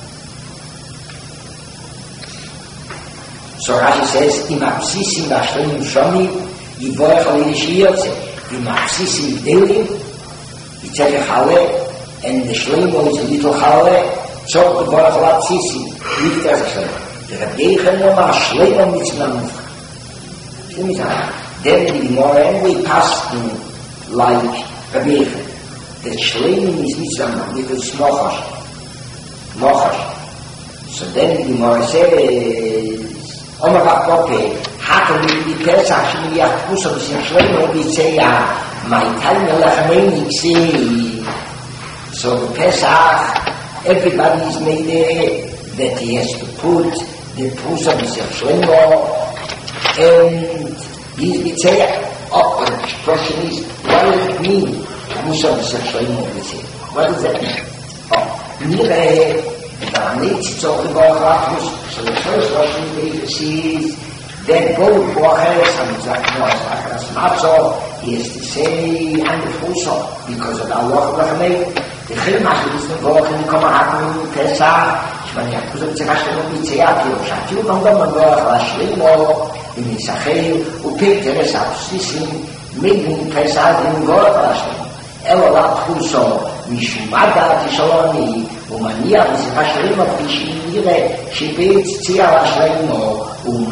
So Rashi says, Ima Psisin Bashleim Shomi, Yivorach or Yishiyotze, Ima Psisin Delim, Yitzhak Chale, and the Shleim is a little Chale, so Yivorach or Psisin, Peter as a Shleim. The Rabbeichem Omar Shleim or Mitzvah Mufach. Shleim is a Then the Gemara we passed like Rabbi Yehuda. The Shleimin is mitzvah with a mochash. Mochash. So then the Gemara says, Omar Bakope, Hatam the Pesach Shemiyah Pusa B'Sim Shleimin B'Tzeya, my time Lachmeinik say. So the Pesach, everybody is made there that he has to put the Pusa B'Sim Shleimin. and he's Mitzayah. Oh, but the question is, what does it mean? Musar B'Sachshayim Mitzayah. What does that mean? Oh, Nireh, the Mitzvah of the Baruch. So the first Russian Davis is that both Boches and Zaknos Matzah is to say and the Fuso because of Allah Rahmei. The Chilmach is the Boch and the Kamahakim Pesach. When you have to say Hashem Mitzayah, you have to know them and Boch Hashlimo in Yisachel, who picked the rest of Sissim, making Pesach in God Hashem. Ela Fuso, Mishumada Tishaloni, Umania, Hashlimo, Pishimire, she beats Tia Hashlimo.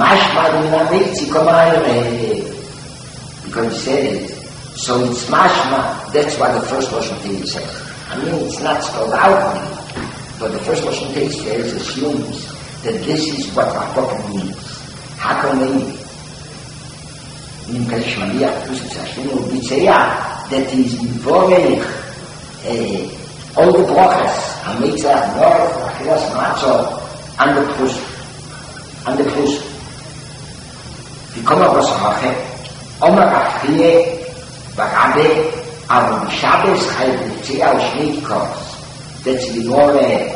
Because he said it, so it's mashma. That's why the first Lashon Teis says. I mean, it's not spelled out, but the first Lashon Teis says assumes that this is what Hakok means. Hakok means in Kadesh Maliyah, that is involving all the brachas, Hamitzah, North, Achilas, Matzah, and the Prusik. And the Prusik. Die kommen aus Rache, Omer Achie, Barabe, aber die Shabbos halt mit Zia und Schnitkos. That's the more,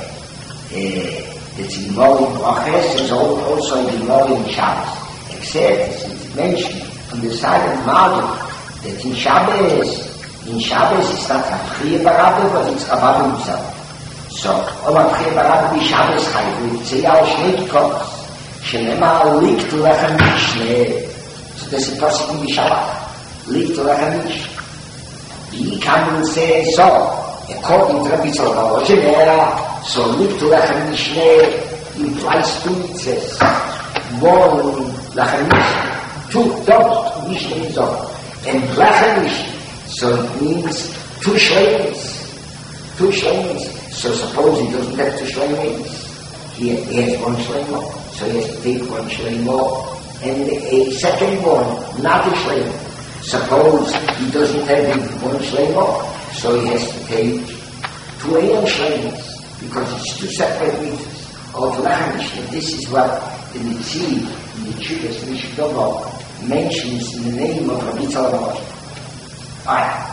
that's the more in Rache, is also the more in Shabbos. Except, it's mentioned on the side of Marduk, that in Shabbos, in Shabbos it's not Achie Barabe, but it's Rabbah himself. So, Omer Achie Barabe, die Shabbos halt mit Zia und Schnitkos. Shenema likt lechem mishne. So there's a person in Bishalach. Likt lechem mishne. He can and say so. According to Rabbi Tzolkah, Genera, so likt lechem mishne implies two mitzvahs. One lechem mishne. Two, don't, mishne is all. And lechem mishne. So it means two shleims. Two shleims. So suppose he doesn't have two shleims. He has one shleim more. So he has to take one shleim more and a second one, not a shleim. Suppose he doesn't have one shleim more, so he has to take two Eion shleims because it's two separate meters. Or to language, and this is what the Mitzi in the Chukas Mishdovo mentions in the name of Rabbi Tzolkah. Alright.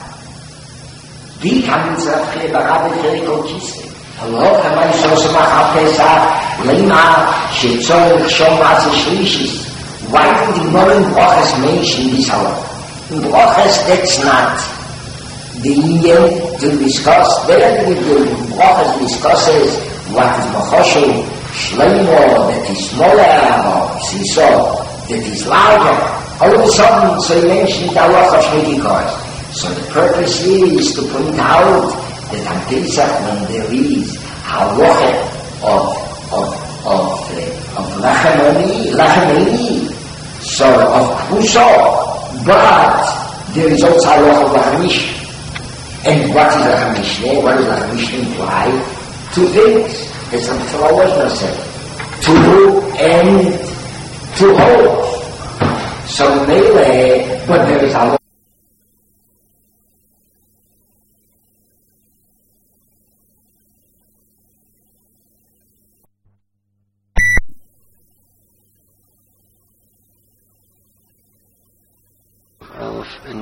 Wie kann uns auf der Barabe Feriko Kiste? Allah כמה יסוס מחר פסח, למה שצורך שום מעשה שלישיס. Why would the modern Brachas mention this halacha? In Brachas, that's not the Indian to discuss. There with the Brachas discusses what is Machoshu, Shleimo, that is smaller, or Siso, that is larger. All of a sudden, so he mentioned the halacha of Shmitikos. So the purpose is to point out that on Pesach, when there is halacha of of of uh, of lachamoni, lachamoni, so of puso, but there is also halacha of lachamish. And what is lachamish? What does lachamish imply? Two things. As some flowers said, to do and to hold. So melee, but there is halacha. Elf and